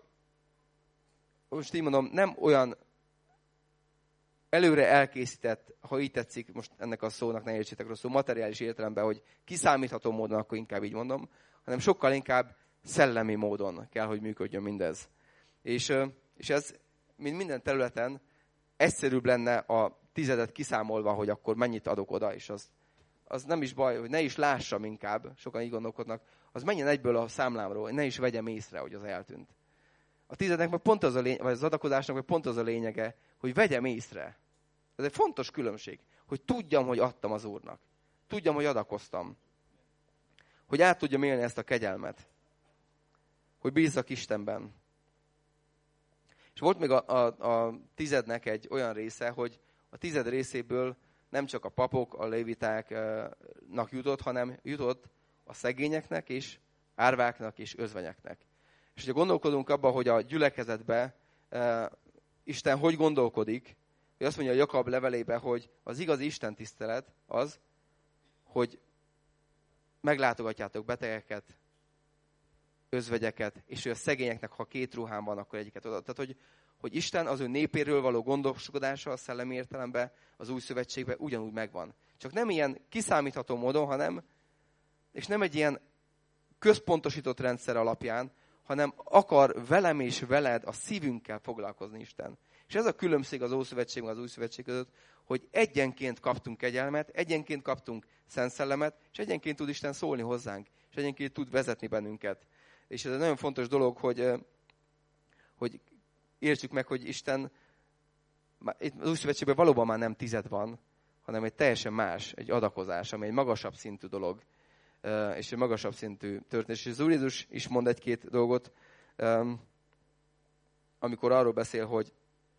most így mondom, nem olyan előre elkészített, ha így tetszik, most ennek a szónak ne értsétek rosszul, materiális értelemben, hogy kiszámítható módon, akkor inkább így mondom, hanem sokkal inkább szellemi módon kell, hogy működjön mindez. És, és ez, mint minden területen, egyszerűbb lenne a tizedet kiszámolva, hogy akkor mennyit adok oda, és az, az nem is baj, hogy ne is lássam inkább, sokan így gondolkodnak, az menjen egyből a számlámról, ne is vegyem észre, hogy az eltűnt. A tizednek meg pont az a lényege, vagy az adakozásnak meg pont az a lényege, hogy vegyem észre. Ez egy fontos különbség, hogy tudjam, hogy adtam az Úrnak. Tudjam, hogy adakoztam. Hogy át tudjam élni ezt a kegyelmet. Hogy bízzak Istenben. És volt még a, a, a tizednek egy olyan része, hogy a tized részéből nem csak a papok, a lévitáknak jutott, hanem jutott a szegényeknek és árváknak és özvenyeknek. És hogyha gondolkodunk abban, hogy a gyülekezetben e, Isten hogy gondolkodik, hogy azt mondja a Jakab levelében, hogy az igazi Isten tisztelet az, hogy meglátogatjátok betegeket, özvegyeket, és hogy a szegényeknek, ha két ruhán van, akkor egyiket oda. Tehát, hogy, hogy Isten az ő népéről való gondoskodása a szellemi értelemben, az Új Szövetségben ugyanúgy megvan. Csak nem ilyen kiszámítható módon, hanem, és nem egy ilyen központosított rendszer alapján, hanem akar velem és veled a szívünkkel foglalkozni Isten. És ez a különbség az Ószövetség meg az Új Szövetség között, hogy egyenként kaptunk kegyelmet, egyenként kaptunk Szent Szellemet, és egyenként tud Isten szólni hozzánk, és egyenként tud vezetni bennünket. És ez egy nagyon fontos dolog, hogy, hogy értsük meg, hogy Isten, itt az Új Szövetségben valóban már nem tized van, hanem egy teljesen más, egy adakozás, ami egy magasabb szintű dolog, és egy magasabb szintű történet. És az Úr Jézus is mond egy-két dolgot, amikor arról beszél, hogy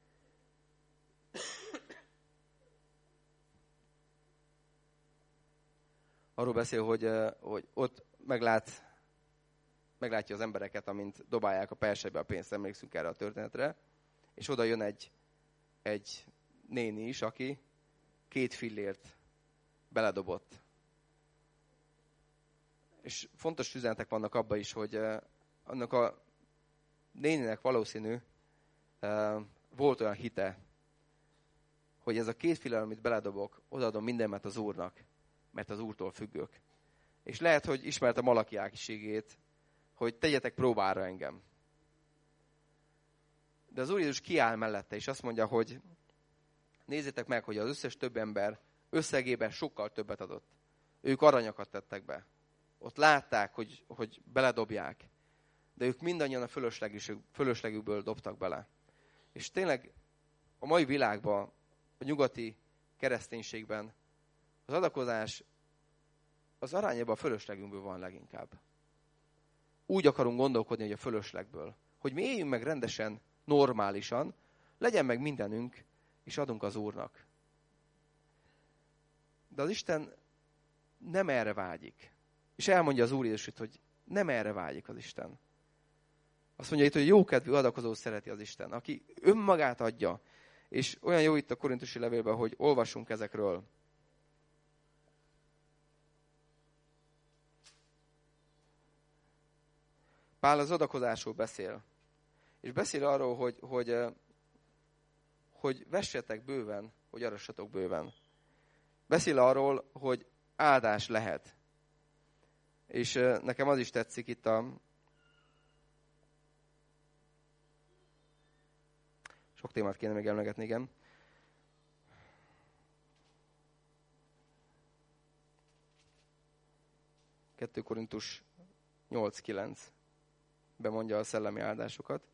arról beszél, hogy, hogy ott meglát, meglátja az embereket, amint dobálják a persejbe a pénzt, emlékszünk erre a történetre, és oda jön egy, egy néni is, aki két fillért beledobott. És fontos üzenetek vannak abban is, hogy annak a néninek valószínű volt olyan hite, hogy ez a két fillér, amit beledobok, odaadom mindenmet az Úrnak, mert az Úrtól függök. És lehet, hogy ismert a Malakiákiségét, hogy tegyetek próbára engem. De az Úr Jézus kiáll mellette, és azt mondja, hogy nézzétek meg, hogy az összes több ember összegében sokkal többet adott. Ők aranyakat tettek be. Ott látták, hogy, hogy beledobják. De ők mindannyian a fölöslegükből dobtak bele. És tényleg a mai világban, a nyugati kereszténységben az adakozás az arányában a fölöslegünkből van leginkább. Úgy akarunk gondolkodni, hogy a fölöslegből. Hogy mi éljünk meg rendesen, normálisan, legyen meg mindenünk, és adunk az Úrnak. De az Isten nem erre vágyik. És elmondja az Úr Jézus, hogy nem erre vágyik az Isten. Azt mondja itt, hogy jókedvű adakozó szereti az Isten, aki önmagát adja. És olyan jó itt a korintusi levélben, hogy olvassunk ezekről. Pál az adakozásról beszél. És beszél arról, hogy, hogy, hogy vessetek bőven, hogy arassatok bőven. Beszél arról, hogy áldás lehet. És nekem az is tetszik itt a... Sok témát kéne még emlegetni, igen. kettő Korintus nyolc kilenc bemondja a szellemi áldásokat.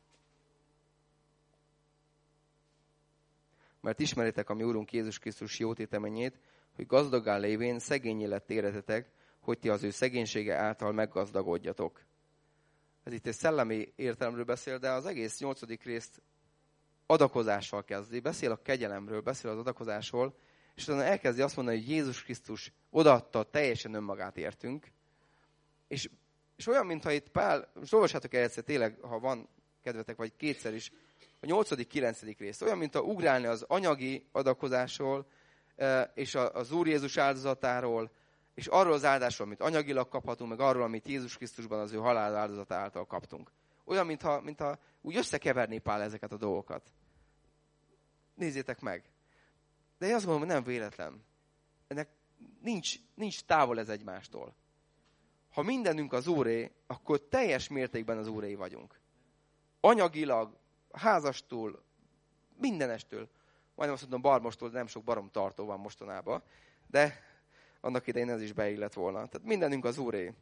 Mert ismeritek a mi Úrunk Jézus Krisztus jó téteményét, hogy gazdaggá lévén szegényé lett éretetek, hogy ti az ő szegénysége által meggazdagodjatok. Ez itt egy szellemi értelemről beszél, de az egész nyolcadik részt adakozással kezdi. Beszél a kegyelemről, beszél az adakozásról, és utána elkezdi azt mondani, hogy Jézus Krisztus odaadta teljesen önmagát értünk. És, és olyan, mintha itt Pál, most olvassátok el egyszer tényleg, ha van kedvetek, vagy kétszer is, a nyolcadik, kilencedik rész. Olyan, mintha ugrálni az anyagi adakozásról, és az Úr Jézus áldozatáról, és arról az áldásról, amit anyagilag kaphatunk, meg arról, amit Jézus Krisztusban az ő halál áldozata által kaptunk. Olyan, mintha, mintha úgy összekeverné Pál ezeket a dolgokat. Nézzétek meg. De én azt gondolom, hogy nem véletlen. Ennek nincs, nincs távol ez egymástól. Ha mindenünk az Úré, akkor teljes mértékben az Úré vagyunk. Anyagilag, házastól, mindenestől. Majdnem azt mondom, barmostól, de nem sok baromtartó van mostanában. De annak idején ez is beillett volna. Tehát mindenünk az Úré.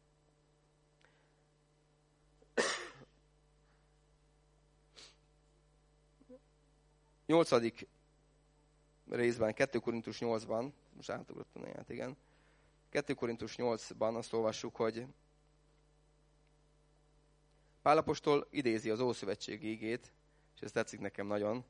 Nyolcadik részben, kettő Korintus nyolcban, most átugrottam néhány, igen. kettő Korintus nyolcban azt olvassuk, hogy Pál apostol idézi az Ószövetségi igét, és ez tetszik nekem nagyon.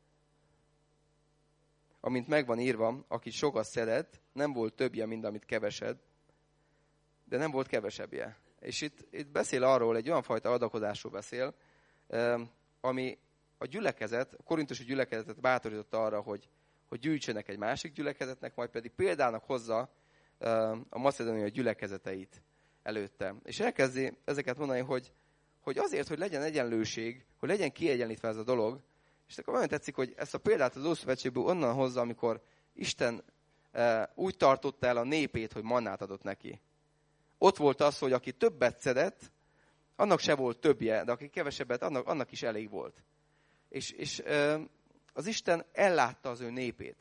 Amint megvan írva, aki sokat szedett, nem volt többje, mint amit kevesed, de nem volt kevesebbje. És itt, itt beszél arról, egy olyan fajta adakozásról beszél, ami a gyülekezet, a korintusi gyülekezetet bátorította arra, hogy, hogy gyűjtsenek egy másik gyülekezetnek, majd pedig példának hozza a macedónia gyülekezeteit előtte. És elkezdi ezeket mondani, hogy, hogy azért, hogy legyen egyenlőség, hogy legyen kiegyenlítve ez a dolog, és akkor nagyon tetszik, hogy ezt a példát az Ószövetségből onnan hozza, amikor Isten úgy tartotta el a népét, hogy mannát adott neki. Ott volt az, hogy aki többet szedett, annak se volt többje, de aki kevesebbet, annak, annak is elég volt. És, és az Isten ellátta az ő népét,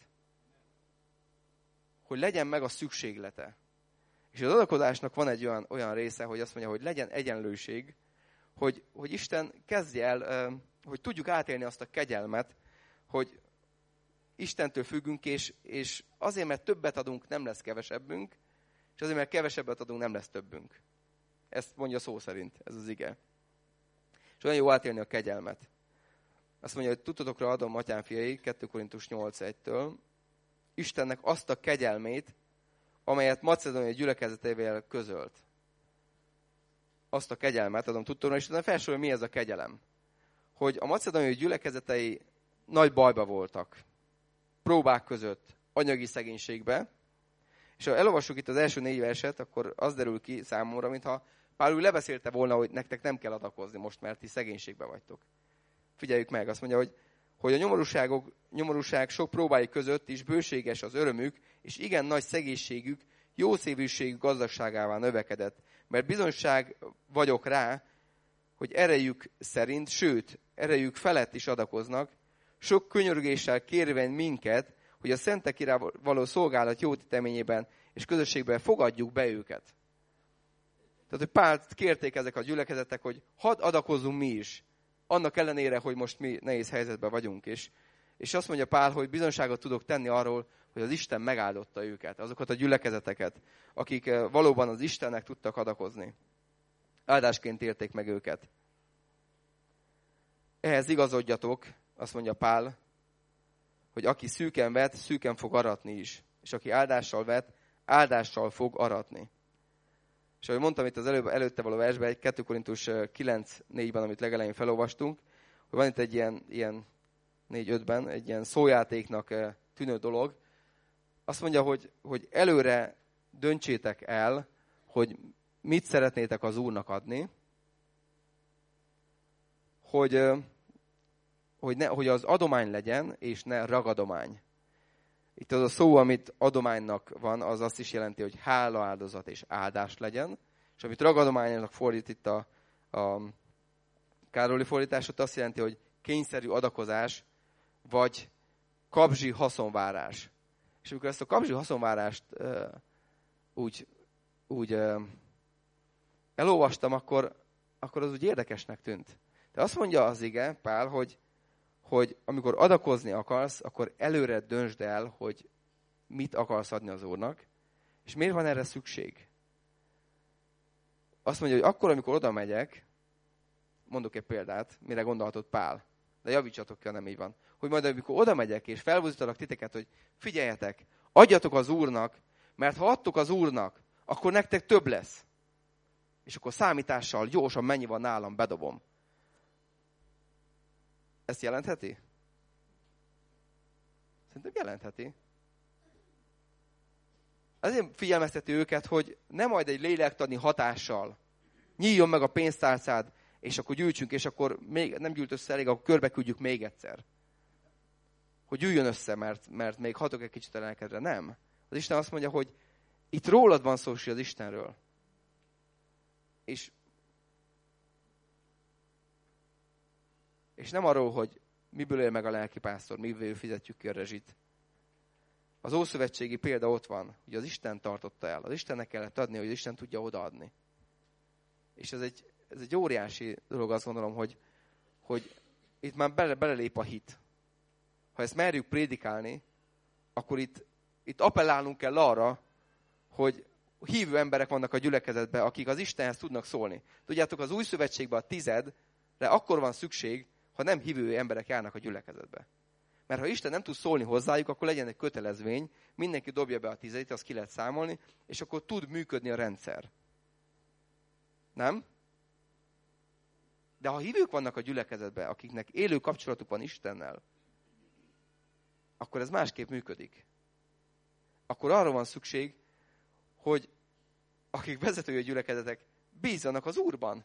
hogy legyen meg a szükséglete. És az adakozásnak van egy olyan, olyan része, hogy azt mondja, hogy legyen egyenlőség, hogy, hogy Isten kezdje el, hogy tudjuk átélni azt a kegyelmet, hogy Istentől függünk, és, és azért, mert többet adunk, nem lesz kevesebbünk, és azért, mert kevesebbet adunk, nem lesz többünk. Ezt mondja szó szerint, ez az ige. És olyan jó átélni a kegyelmet. Azt mondja, hogy tudtotokra adom, atyám fiai, kettő Korintus nyolc egytől, Istennek azt a kegyelmét, amelyet Macedónia gyülekezetével közölt. Azt a kegyelmet adom tudtotokra, és utána felsorolja, mi ez a kegyelem. Hogy a macedóniai gyülekezetei nagy bajba voltak. Próbák között, anyagi szegénységbe. És ha elolvassuk itt az első négy verset, akkor az derül ki számomra, mintha Pál úgy lebeszélte volna, hogy nektek nem kell adakozni most, mert ti szegénységbe vagytok. Figyeljük meg, azt mondja, hogy, hogy a nyomorúságok, nyomorúság sok próbái között is bőséges az örömük, és igen nagy szegénységük, jószívűségük gazdagságává növekedett. Mert bizonyság vagyok rá, hogy erejük szerint, sőt, erejük felett is adakoznak, sok könyörgéssel kérvén minket, hogy a szentek irába való szolgálat jó téteményében és közösségben fogadjuk be őket. Tehát, hogy Pált kérték ezek a gyülekezetek, hogy hadd adakozzunk mi is, annak ellenére, hogy most mi nehéz helyzetben vagyunk. És, és azt mondja Pál, hogy bizonyságot tudok tenni arról, hogy az Isten megáldotta őket, azokat a gyülekezeteket, akik valóban az Istennek tudtak adakozni. Áldásként érték meg őket. Ehhez igazodjatok, azt mondja Pál, hogy aki szűken vet, szűken fog aratni is. És aki áldással vet, áldással fog aratni. És ahogy mondtam itt az előbb, előtte való versben, egy kettő Korintus kilenc négyben, amit legelején felolvastunk, hogy van itt egy ilyen, ilyen négy-ötben, egy ilyen szójátéknak tűnő dolog. Azt mondja, hogy, hogy előre döntsétek el, hogy mit szeretnétek az Úrnak adni, hogy, hogy, ne, hogy az adomány legyen, és ne ragadomány. Itt az a szó, amit adománynak van, az azt is jelenti, hogy hálaáldozat és áldás legyen, és amit ragadománynak fordít itt a, a Károli fordításot, azt jelenti, hogy kényszerű adakozás, vagy kabzsi haszonvárás. És amikor ezt a kabzsi haszonvárást uh, úgy, úgy uh, elolvastam, akkor, akkor az úgy érdekesnek tűnt. De azt mondja az ige, Pál, hogy, hogy amikor adakozni akarsz, akkor előre döntsd el, hogy mit akarsz adni az Úrnak, és miért van erre szükség. Azt mondja, hogy akkor, amikor oda megyek, mondok egy példát, mire gondolhatott Pál, de javítsatok ki, ha nem így van, hogy majd amikor oda megyek, és felbuzdítalak titeket, hogy figyeljetek, adjatok az Úrnak, mert ha adtok az Úrnak, akkor nektek több lesz. És akkor számítással gyorsan mennyi van nálam, bedobom. Ezt jelentheti? Szerintem jelentheti. Azért figyelmezteti őket, hogy ne majd egy lélektani hatással nyíljon meg a pénztárcád, és akkor gyűjtsünk, és akkor még nem gyűlt össze elég, akkor körbe küldjük még egyszer. Hogy gyűjjön össze, mert, mert még hatok egy kicsit a lelkedre. Nem. Az Isten azt mondja, hogy itt rólad van szó, az Istenről. És, és nem arról, hogy miből él meg a lelkipásztor, miből fizetjük ki a rezsit. Az ószövetségi példa ott van, hogy az Isten tartotta el. Az Istennek kellett adni, hogy az Isten tudja odaadni. És ez egy, ez egy óriási dolog, azt gondolom, hogy, hogy itt már bele, belelép a hit. Ha ezt merjük prédikálni, akkor itt, itt appellálnunk kell arra, hogy hívő emberek vannak a gyülekezetben, akik az Istenhez tudnak szólni. Tudjátok, az új szövetségben a tizedre akkor van szükség, ha nem hívő emberek járnak a gyülekezetbe. Mert ha Isten nem tud szólni hozzájuk, akkor legyen egy kötelezvény, mindenki dobja be a tizedit, azt ki lehet számolni, és akkor tud működni a rendszer. Nem? De ha hívők vannak a gyülekezetben, akiknek élő kapcsolatuk van Istennel, akkor ez másképp működik. Akkor arra van szükség, hogy akik vezetői a gyülekezetek, bízzanak az Úrban.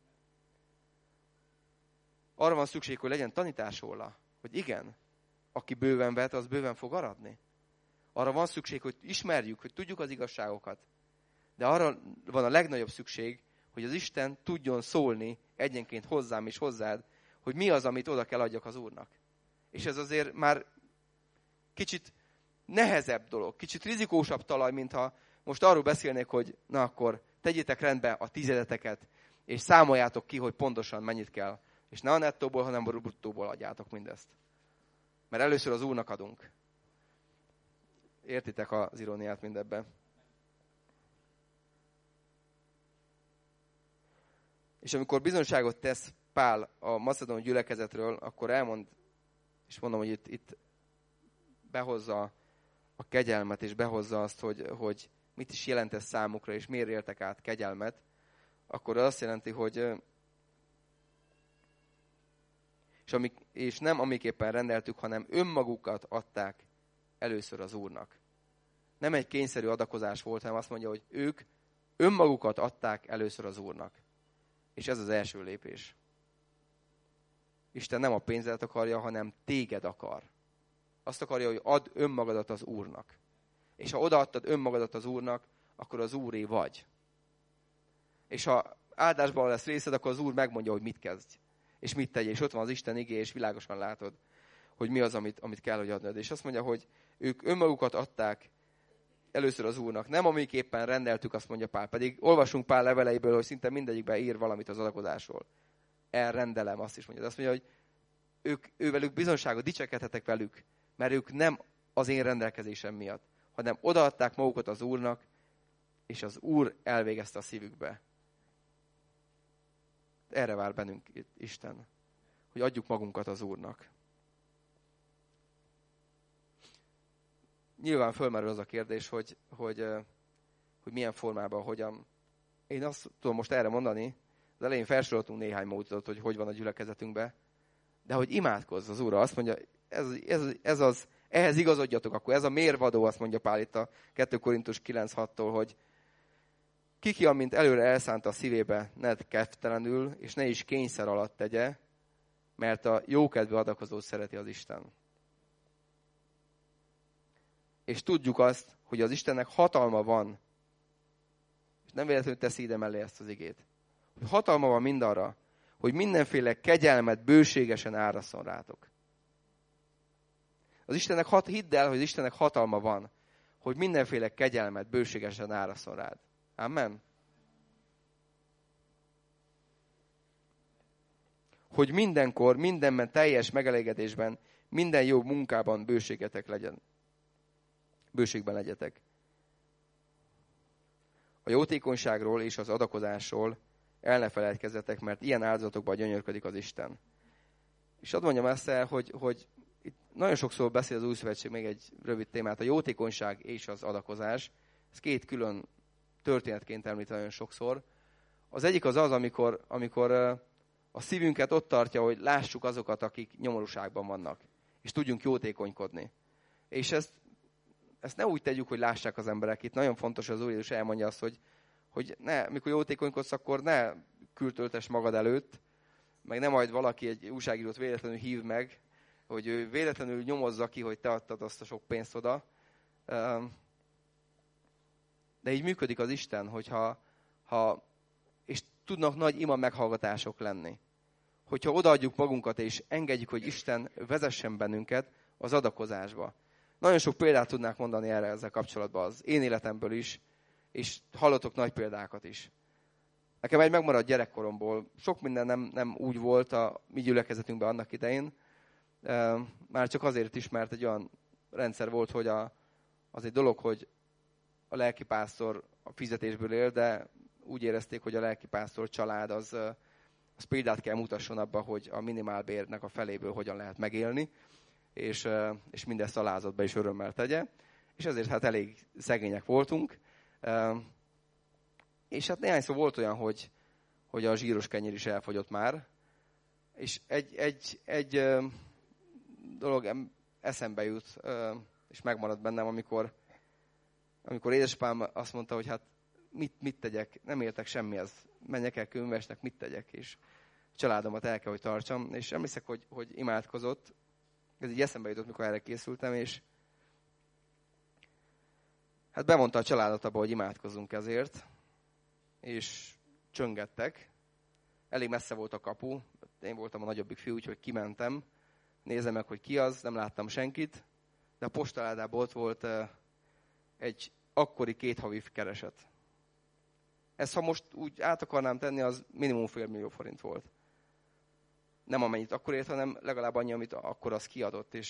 Arra van szükség, hogy legyen tanítás róla, hogy igen, aki bőven vet, az bőven fog aratni. Arra van szükség, hogy ismerjük, hogy tudjuk az igazságokat. De arra van a legnagyobb szükség, hogy az Isten tudjon szólni egyenként hozzám és hozzád, hogy mi az, amit oda kell adjak az Úrnak. És ez azért már kicsit nehezebb dolog, kicsit rizikósabb talaj, mintha most arról beszélnék, hogy na akkor tegyétek rendbe a tizedeteket, és számoljátok ki, hogy pontosan mennyit kell. És ne a nettóból, hanem a bruttóból adjátok mindezt. Mert először az Úrnak adunk. Értitek az iróniát mindebben? És amikor bizonyságot tesz Pál a macedón gyülekezetről, akkor elmond, és mondom, hogy itt, itt behozza a kegyelmet, és behozza azt, hogy, hogy mit is jelent ez számukra, és miért éltek át kegyelmet, akkor az azt jelenti, hogy és, amik, és nem amiképpen rendeltük, hanem önmagukat adták először az Úrnak. Nem egy kényszerű adakozás volt, hanem azt mondja, hogy ők önmagukat adták először az Úrnak. És ez az első lépés. Isten nem a pénzet akarja, hanem téged akar. Azt akarja, hogy add önmagadat az Úrnak. És ha odaadtad önmagadat az Úrnak, akkor az Úré vagy. És ha áldásban lesz részed, akkor az Úr megmondja, hogy mit kezdj. És mit tegyél. És ott van az Isten igé, és világosan látod, hogy mi az, amit, amit kell, hogy adnod. És azt mondja, hogy ők önmagukat adták először az Úrnak. Nem amiképpen rendeltük, azt mondja Pál. Pedig olvasunk Pál leveleiből, hogy szinte mindegyikben ír valamit az adakozásról. Elrendelem, azt is mondja. De azt mondja, hogy ők, ővelük bizonságot, dicsekedhetek velük, mert ők nem az én rendelkezésem miatt, hanem odaadták magukat az Úrnak, és az Úr elvégezte a szívükbe. Erre vár bennünk Isten, hogy adjuk magunkat az Úrnak. Nyilván fölmerül az a kérdés, hogy, hogy, hogy milyen formában, hogyan. Én azt tudom most erre mondani, az elején felsoroltunk néhány módot, hogy hogy van a gyülekezetünkben, de hogy imádkozz az Úrra. Azt mondja, ez, ez, ez az, ehhez igazodjatok akkor. Ez a mérvadó, azt mondja Pál itt a kettő Korintus kilenc hattól, hogy kiki, amint előre elszánta a szívébe, ne kedvtelenül, és ne is kényszer alatt tegye, mert a jókedvű adakozót szereti az Isten. És tudjuk azt, hogy az Istennek hatalma van, és nem véletlenül teszi ide mellé ezt az igét, hogy hatalma van mindarra, hogy mindenféle kegyelmet bőségesen árasszon rátok. Az Istennek hat, hidd el, hogy az Istennek hatalma van, hogy mindenféle kegyelmet bőségesen árasszon rád. Amen. Hogy mindenkor, mindenben teljes megelégedésben, minden jó munkában bőségetek legyen. Bőségben legyetek. A jótékonyságról és az adakozásról el ne felejtkezzetek, mert ilyen áldozatokban gyönyörködik az Isten. És hadd mondjam ezt el, hogy, hogy itt nagyon sokszor beszél az Új Szövetség, még egy rövid témát, a jótékonyság és az adakozás. Ez két külön történetként említ nagyon sokszor. Az egyik az az, amikor, amikor a szívünket ott tartja, hogy lássuk azokat, akik nyomorúságban vannak, és tudjunk jótékonykodni. És ezt, ezt ne úgy tegyük, hogy lássák az emberek. Itt nagyon fontos, az Úr Jézus elmondja azt, hogy, hogy ne, mikor jótékonykodsz, akkor ne kültöltess magad előtt, meg nem majd valaki egy újságírót véletlenül hív meg, hogy ő véletlenül nyomozza ki, hogy te adtad azt a sok pénzt oda. De így működik az Isten, hogyha, ha, és tudnak nagy ima meghallgatások lenni. Hogyha odaadjuk magunkat, és engedjük, hogy Isten vezessen bennünket az adakozásba. Nagyon sok példát tudnák mondani erre ezzel kapcsolatban az én életemből is, és hallottok nagy példákat is. Nekem egy megmaradt gyerekkoromból. Sok minden nem, nem úgy volt a mi gyülekezetünkben annak idején. Már csak azért is, mert egy olyan rendszer volt, hogy a, az egy dolog, hogy a lelkipásztor a fizetésből él, de úgy érezték, hogy a lelkipásztor család az, az példát kell mutasson abba, hogy a minimálbérnek a feléből hogyan lehet megélni, és, és mindezt alázatba és örömmel tegye. És ezért hát elég szegények voltunk. És hát néhányszor volt olyan, hogy, hogy a zsíros kenyér is elfogyott már. És egy, egy, egy dolog eszembe jut, és megmaradt bennem, amikor, amikor édesapám azt mondta, hogy hát mit, mit tegyek, nem értek semmihez, menjek el könyvesnek, mit tegyek, és családomat el kell, hogy tartsam. És emlékszek, hogy, hogy imádkozott, ez így eszembe jutott, mikor erre készültem, és hát bemondta a családot abba, hogy imádkozzunk ezért, és csöngettek. Elég messze volt a kapu, én voltam a nagyobbik fiú, úgyhogy kimentem, nézem meg, hogy ki az, nem láttam senkit, de a postaládában ott volt egy akkori két havi kereset. Ezt, ha most úgy át akarnám tenni, az minimum fél millió forint volt. Nem amennyit akkor ért, hanem legalább annyi, amit akkor az kiadott. És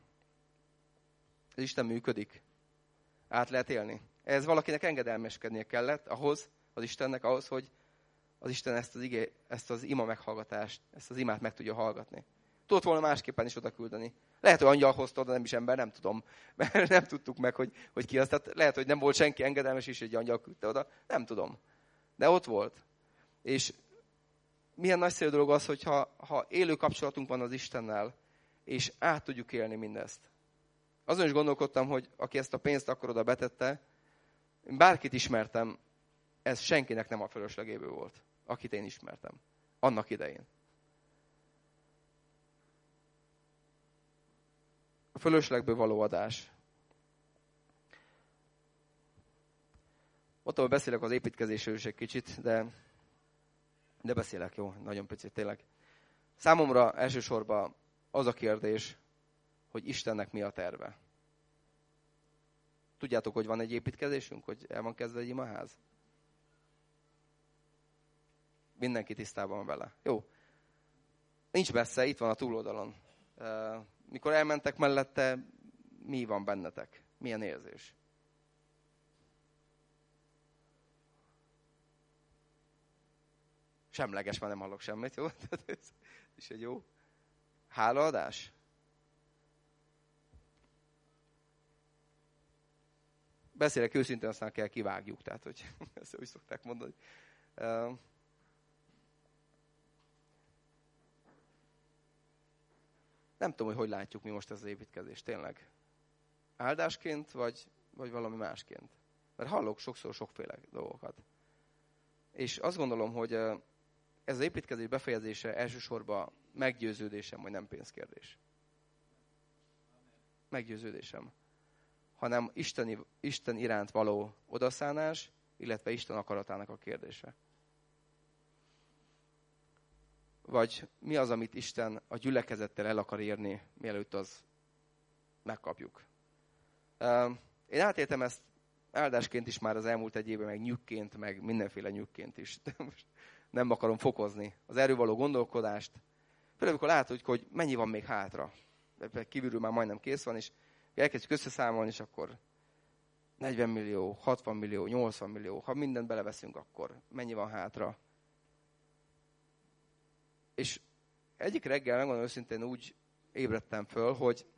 ez Isten működik. Át lehet élni. Ez valakinek engedelmeskednie kellett ahhoz, az Istennek ahhoz, hogy az Isten ezt az, igé, ezt az ima meghallgatást, ezt az imát meg tudja hallgatni. Tudott volna másképpen is oda küldeni. Lehet, hogy angyal hozta oda, nem is ember, nem tudom. Mert nem tudtuk meg, hogy, hogy ki az. Tehát lehet, hogy nem volt senki engedelmes, és egy angyal küldte oda. Nem tudom. De ott volt. És milyen nagyszerű dolog az, hogyha ha élő kapcsolatunk van az Istennel, és át tudjuk élni mindezt. Azon is gondolkodtam, hogy aki ezt a pénzt akkor oda betette, én bárkit ismertem, ez senkinek nem a fölöslegéből volt, akit én ismertem. Annak idején. A fölöslegből való adás. Ott, ahol beszélek az építkezésről is egy kicsit, de, de beszélek, jó, nagyon picit tényleg. Számomra elsősorban az a kérdés, hogy Istennek mi a terve. Tudjátok, hogy van egy építkezésünk, hogy el van kezdve egy imaház? Mindenki tisztában van vele. Jó. Nincs messze, itt van a túloldalon. Mikor elmentek mellette, mi van bennetek? Milyen érzés? Semleges, már nem hallok semmit, jó? Ez is egy jó hálaadás. Beszélek őszintén, aztán kell kivágjuk, tehát, hogy ezt úgy szokták mondani. Nem tudom, hogy hogy látjuk mi most ezt az építkezést, tényleg. Áldásként, vagy, vagy valami másként. Mert hallok sokszor sokféle dolgokat. És azt gondolom, hogy ez az építkezés befejezése elsősorban meggyőződésem, vagy nem pénzkérdés. Meggyőződésem. Hanem Isteni, Isten iránt való odaszánás, illetve Isten akaratának a kérdése. Vagy mi az, amit Isten a gyülekezettel el akar érni, mielőtt az megkapjuk. Én átéltem ezt áldásként is már az elmúlt egy évben, meg nyükként, meg mindenféle nyükként is. De most nem akarom fokozni az erővaló gondolkodást. Főleg, amikor látod, hogy mennyi van még hátra. Kívülről már majdnem kész van, és elkezdjük összeszámolni, és akkor negyven millió, hatvan millió, nyolcvan millió, ha mindent beleveszünk, akkor mennyi van hátra. És egyik reggel, megmondom őszintén, úgy ébredtem föl, hogy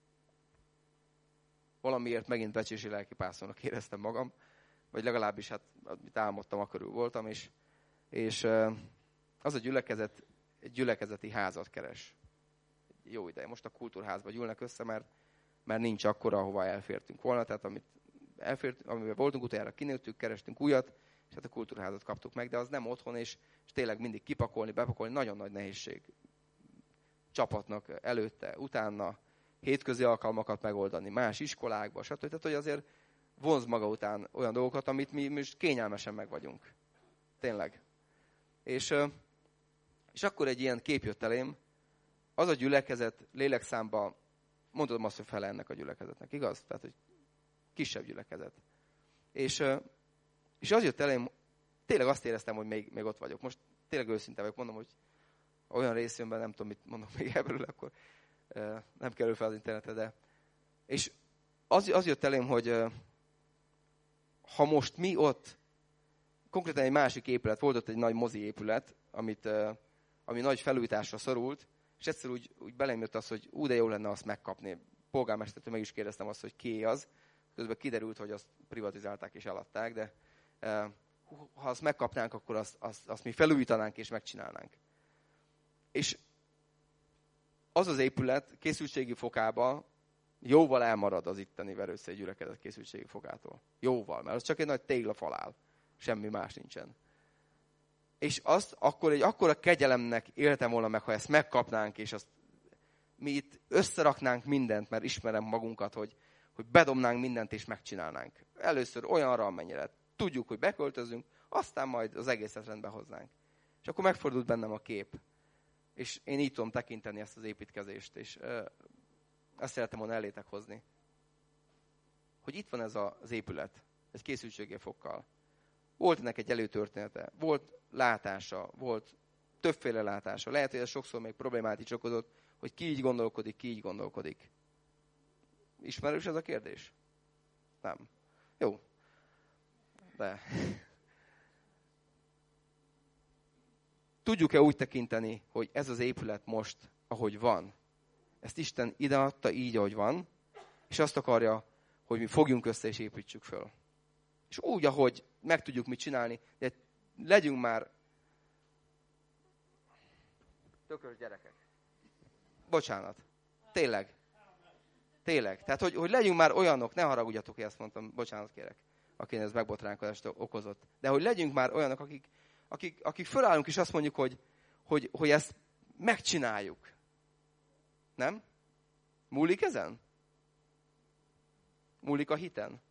valamiért megint becsési lelkipásztornak éreztem magam, vagy legalábbis hát amit álmodtam, akörül voltam, és, és az a gyülekezet egy gyülekezeti házat keres. Jó ideje. Most a kultúrházba gyűlnek össze, mert, mert nincs akkora, ahova elfértünk volna. Tehát amit elfért, amiben voltunk utoljára, kinőttük, kerestünk újat, és hát a kultúrházat kaptuk meg, de az nem otthon, és, és tényleg mindig kipakolni, bepakolni, nagyon nagy nehézség. Csapatnak előtte, utána, hétközi alkalmakat megoldani, más iskolákba, stb. Tehát, hogy azért vonz maga után olyan dolgokat, amit mi most kényelmesen meg vagyunk. Tényleg. És, és akkor egy ilyen kép jött elém, az a gyülekezet lélekszámban, mondom azt, hogy fele ennek a gyülekezetnek, igaz? Tehát, hogy kisebb gyülekezet. És, és az jött elém, tényleg azt éreztem, hogy még, még ott vagyok. Most tényleg őszinte vagyok, mondom, hogy olyan részünkben nem tudom, mit mondok még ebből, akkor nem kerül fel az internetre, de... És az, az jött elém, hogy ha most mi ott, konkrétan egy másik épület, volt ott egy nagy mozi épület, amit, ami nagy felújításra szorult, és egyszer úgy, úgy belém jött az, hogy ú, de jó lenne azt megkapni. Polgármestertől meg is kérdeztem azt, hogy ki az. Közben kiderült, hogy azt privatizálták és eladták, de ha azt megkapnánk, akkor azt, azt, azt mi felújítanánk és megcsinálnánk. És az az épület készültségi fokában jóval elmarad az itteni Verőszei gyülekezet készültségi fokától. Jóval, mert az csak egy nagy téglafal áll. Semmi más nincsen. És azt akkor egy akkora kegyelemnek éltem volna meg, ha ezt megkapnánk, és azt mi itt összeraknánk mindent, mert ismerem magunkat, hogy, hogy bedobnánk mindent és megcsinálnánk. Először olyanra, amennyire tudjuk, hogy beköltözünk, aztán majd az egészet rendbe hoznánk. És akkor megfordult bennem a kép. És én így tudom tekinteni ezt az építkezést, és uh, azt szeretem volna elétek hozni. Hogy itt van ez a, az épület, egy készültségi fokkal. Volt ennek egy előtörténete, volt látása, volt többféle látása. Lehet, hogy ez sokszor még problémát is okozott, hogy ki így gondolkodik, ki így gondolkodik. Ismerős ez a kérdés? Nem. Jó. De... Tudjuk-e úgy tekinteni, hogy ez az épület most, ahogy van, ezt Isten ideadta így, ahogy van, és azt akarja, hogy mi fogjunk össze és építsük föl. És úgy, ahogy meg tudjuk mit csinálni, de legyünk már tökös gyerekek. Bocsánat. Tényleg. Tényleg. Tehát, hogy, hogy legyünk már olyanok, ne haragudjatok, hogy ezt mondtam, bocsánat kérek, akinek ez megbotránkozást okozott. De hogy legyünk már olyanok, akik, akik, akik fölállunk, és azt mondjuk, hogy, hogy, hogy ezt megcsináljuk. Nem? Múlik ezen? Múlik a hiten?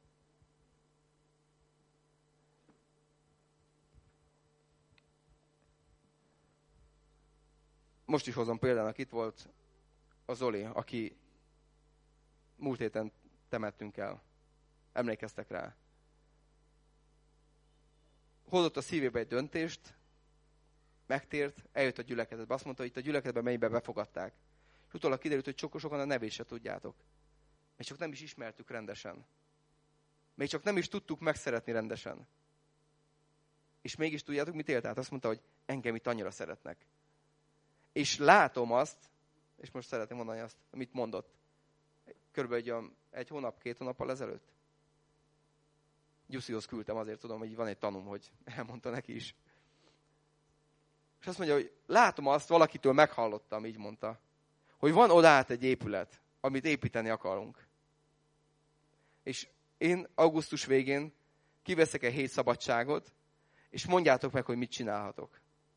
Most is hozom példának, itt volt a Zoli, aki múlt héten temettünk el. Emlékeztek rá. Hozott a szívébe egy döntést, megtért, eljött a gyülekezetbe. Azt mondta, hogy itt a gyülekezetben mennyiben befogadták. És utólag kiderült, hogy csak sokan a nevét se tudjátok. Még csak nem is ismertük rendesen. Még csak nem is tudtuk megszeretni rendesen. És mégis tudjátok, mit élt át? Azt mondta, hogy engem itt annyira szeretnek. És látom azt, és most szeretném mondani azt, amit mondott. Körülbelül egy, egy hónap, két hónappal ezelőtt. Gyuszihoz küldtem, azért tudom, hogy van egy tanum, hogy elmondta neki is. És azt mondja, hogy látom azt, valakitől meghallottam, így mondta, hogy van odaállt egy épület, amit építeni akarunk. És én augusztus végén kiveszek egy hét szabadságot, és mondjátok meg, hogy mit csinálhatok.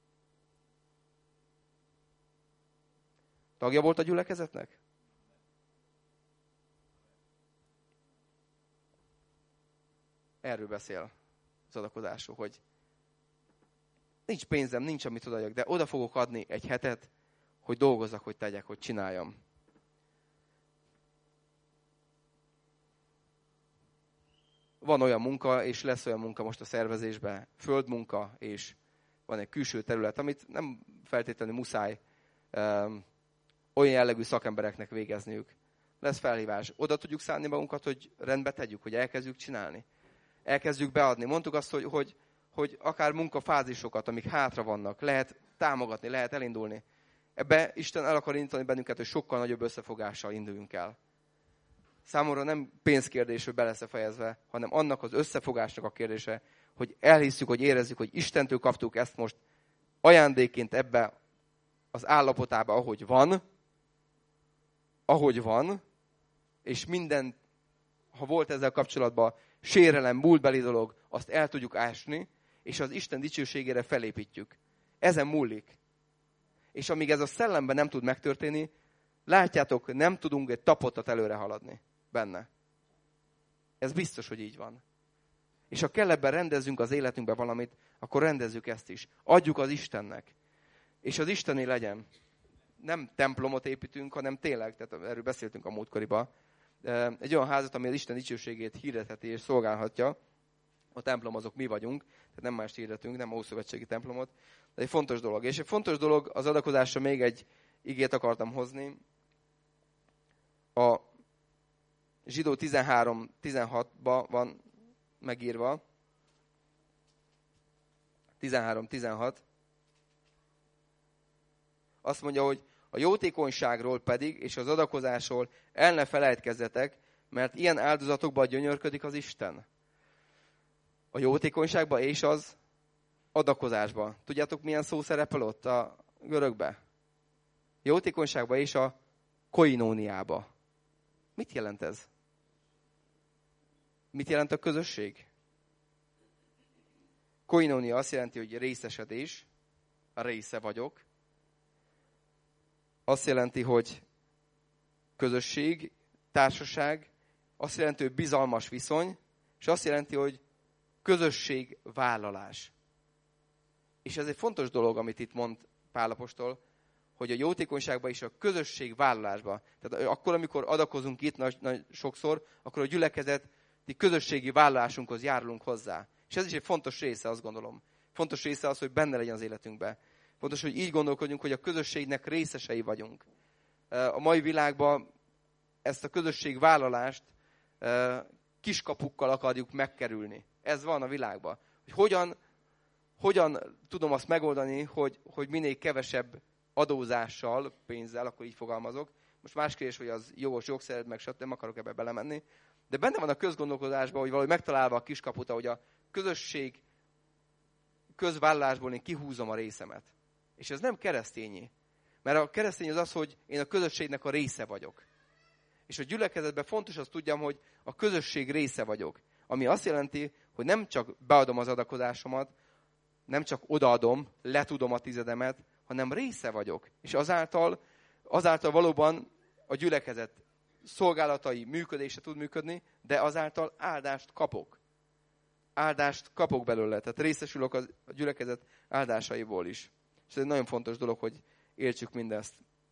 Tagja volt a gyülekezetnek? Erről beszél az adakozásról, hogy nincs pénzem, nincs, amit odaadjak, de oda fogok adni egy hetet, hogy dolgozzak, hogy tegyek, hogy csináljam. Van olyan munka, és lesz olyan munka most a szervezésben, földmunka, és van egy külső terület, amit nem feltétlenül muszáj um, olyan jellegű szakembereknek végezniük. Lesz felhívás. Oda tudjuk szállni magunkat, hogy rendbe tegyük, hogy elkezdjük csinálni. Elkezdjük beadni. Mondtuk azt, hogy, hogy, hogy akár munkafázisokat, amik hátra vannak, lehet támogatni, lehet elindulni. Ebbe Isten el akar indítani bennünket, hogy sokkal nagyobb összefogással induljunk el. Számomra nem pénzkérdés, hogy be lesz fejezve, hanem annak az összefogásnak a kérdése, hogy elhisszük, hogy érezzük, hogy Istentől kaptuk ezt most ajándékként ebbe az állapotába, ahogy van, ahogy van, és minden, ha volt ezzel kapcsolatban sérelem, múltbeli dolog, azt el tudjuk ásni, és az Isten dicsőségére felépítjük. Ezen múlik. És amíg ez a szellemben nem tud megtörténni, látjátok, nem tudunk egy tapottat előre haladni benne. Ez biztos, hogy így van. És ha kell ebben rendezzünk az életünkbe valamit, akkor rendezzük ezt is. Adjuk az Istennek. És az Istené legyen. Nem templomot építünk, hanem tényleg, tehát erről beszéltünk a múltkoriban, egy olyan házat, ami az Isten dicsőségét hirdetheti és szolgálhatja. A templom azok mi vagyunk, tehát nem mást hirdetünk, nem ószövetségi templomot. De egy fontos dolog. És egy fontos dolog az adakozásra még egy igét akartam hozni. A Zsidó tizenhárom tizenhatban van megírva. tizenhárom tizenhat. Azt mondja, hogy a jótékonyságról pedig, és az adakozásról el ne felejtkezzetek, mert ilyen áldozatokban gyönyörködik az Isten. A jótékonyságban és az adakozásban. Tudjátok, milyen szó szerepel ott a görögbe? Jótékonyságban és a koinóniába. Mit jelent ez? Mit jelent a közösség? Koinónia azt jelenti, hogy részesedés, a része vagyok. Azt jelenti, hogy közösség, társaság, azt jelenti, hogy bizalmas viszony, és azt jelenti, hogy közösségvállalás. És ez egy fontos dolog, amit itt mond Pál apostol, hogy a jótékonyságban és a közösségvállalásban. Tehát akkor, amikor adakozunk itt nagy, nagy, sokszor, akkor a gyülekezeti közösségi vállalásunkhoz járulunk hozzá. És ez is egy fontos része, azt gondolom. Fontos része az, hogy benne legyen az életünkben. Fontos, hogy így gondolkodjunk, hogy a közösségnek részesei vagyunk. A mai világban ezt a közösségvállalást kiskapukkal akarjuk megkerülni. Ez van a világban. Hogy hogyan, hogyan tudom azt megoldani, hogy, hogy minél kevesebb adózással, pénzzel, akkor így fogalmazok. Most más kérdés, hogy az jogos jogszerűen, meg stb. Nem akarok ebbe belemenni. De benne van a közgondolkodásban, hogy valahogy megtalálva a kiskaput, hogy a közösség közvállalásból én kihúzom a részemet. És ez nem keresztényi. Mert a keresztény az az, hogy én a közösségnek a része vagyok. És a gyülekezetben fontos azt tudjam, hogy a közösség része vagyok. Ami azt jelenti, hogy nem csak beadom az adakozásomat, nem csak odaadom, letudom a tizedemet, hanem része vagyok. És azáltal, azáltal valóban a gyülekezet szolgálatai működése tud működni, de azáltal áldást kapok. Áldást kapok belőle, tehát részesülök a gyülekezet áldásaiból is. És ez egy nagyon fontos dolog, hogy értsük mindezt.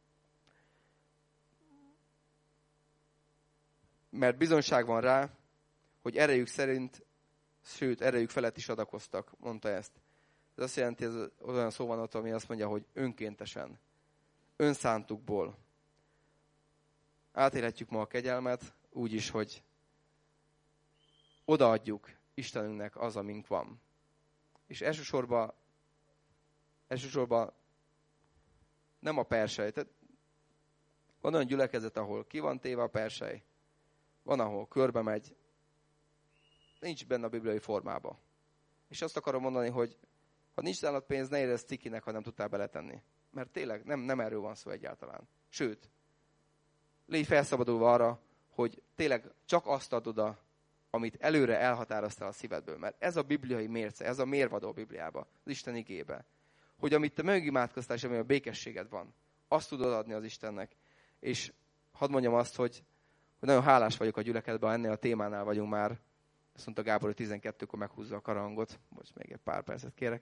Mert bizonyság van rá, hogy erejük szerint, sőt, erejük felett is adakoztak, mondta ezt. Ez azt jelenti, ez olyan szó van ott, ami azt mondja, hogy önkéntesen, önszántukból. Átélhetjük ma a kegyelmet úgy is, hogy odaadjuk Istenünknek az, amink van. És elsősorban, elsősorban nem a persely. Tehát van olyan gyülekezet, ahol ki van téve a persely. Van, ahol körbe megy. Nincs benne a bibliai formában. És azt akarom mondani, hogy ha nincs nálad pénz, ne érezd cikinek, ha nem tudtál beletenni. Mert tényleg nem, nem erről van szó egyáltalán. Sőt, légy felszabadulva arra, hogy tényleg csak azt adod, a, amit előre elhatároztál a szívedből. Mert ez a bibliai mérce, ez a mérvadó a Bibliába, az Isten igébe. Hogy amit te megimádkoztál, és ami a békességed van, azt tudod adni az Istennek. És hadd mondjam azt, hogy, hogy nagyon hálás vagyok a gyülekezetben, ennél a témánál vagyunk már. Azt mondta Gábor, hogy tizenkettőkor meghúzza a karangot. Most még egy pár percet kérek.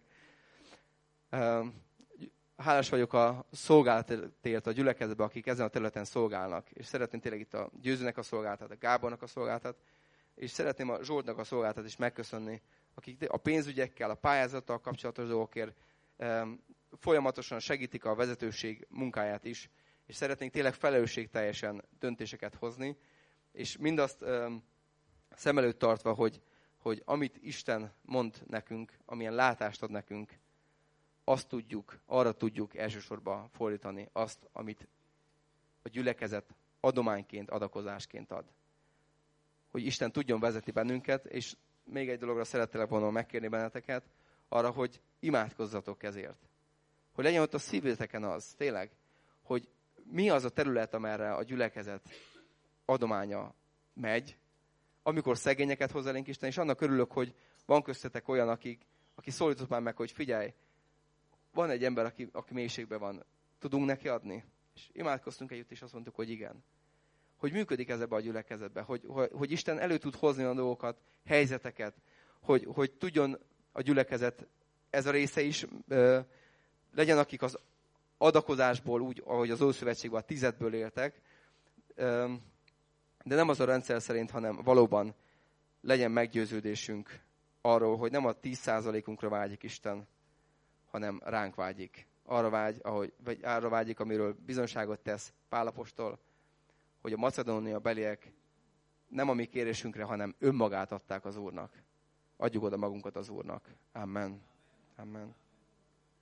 Hálás vagyok a szolgálatért a gyülekezetben, akik ezen a területen szolgálnak. És szeretném tényleg itt a Győzőnek a szolgálatát, a Gábornak a szolgálatát, és szeretném a Zsoltnak a szolgálatát is megköszönni, akik a pénzügyekkel, a pályázattal kapcsolatos dolgokért folyamatosan segítik a vezetőség munkáját is, és szeretnénk tényleg felelősségteljesen döntéseket hozni, és mindazt szem előtt tartva, hogy, hogy amit Isten mond nekünk, amilyen látást ad nekünk, azt tudjuk, arra tudjuk elsősorban fordítani azt, amit a gyülekezet adományként, adakozásként ad. Hogy Isten tudjon vezetni bennünket, és még egy dologra szerettelek volna megkérni benneteket, arra, hogy imádkozzatok ezért. Hogy legyen ott a szívéteken az, tényleg, hogy mi az a terület, amerre a gyülekezet adománya megy, amikor szegényeket hoz elénk Isten, és annak örülök, hogy van köztetek olyan, akik, aki szólított már meg, hogy figyelj, van egy ember, aki, aki mélységben van, tudunk neki adni? És imádkoztunk együtt, és azt mondtuk, hogy igen. Hogy működik ez ebbe a gyülekezetbe, hogy, hogy, hogy Isten elő tud hozni a dolgokat, helyzeteket, hogy, hogy tudjon a gyülekezet, ez a része is, ö, legyen akik az adakozásból, úgy, ahogy az Ószövetségben a tizedből éltek, ö, de nem az a rendszer szerint, hanem valóban legyen meggyőződésünk arról, hogy nem a tíz százalékunkra vágyik Isten, hanem ránk vágyik. Arra, vágy, ahogy, vagy arra vágyik, amiről bizonságot tesz Pál apostol, hogy a Macedónia beliek nem a mi kérésünkre, hanem önmagát adták az Úrnak. Adjuk oda magunkat az Úrnak. Amen. Amen.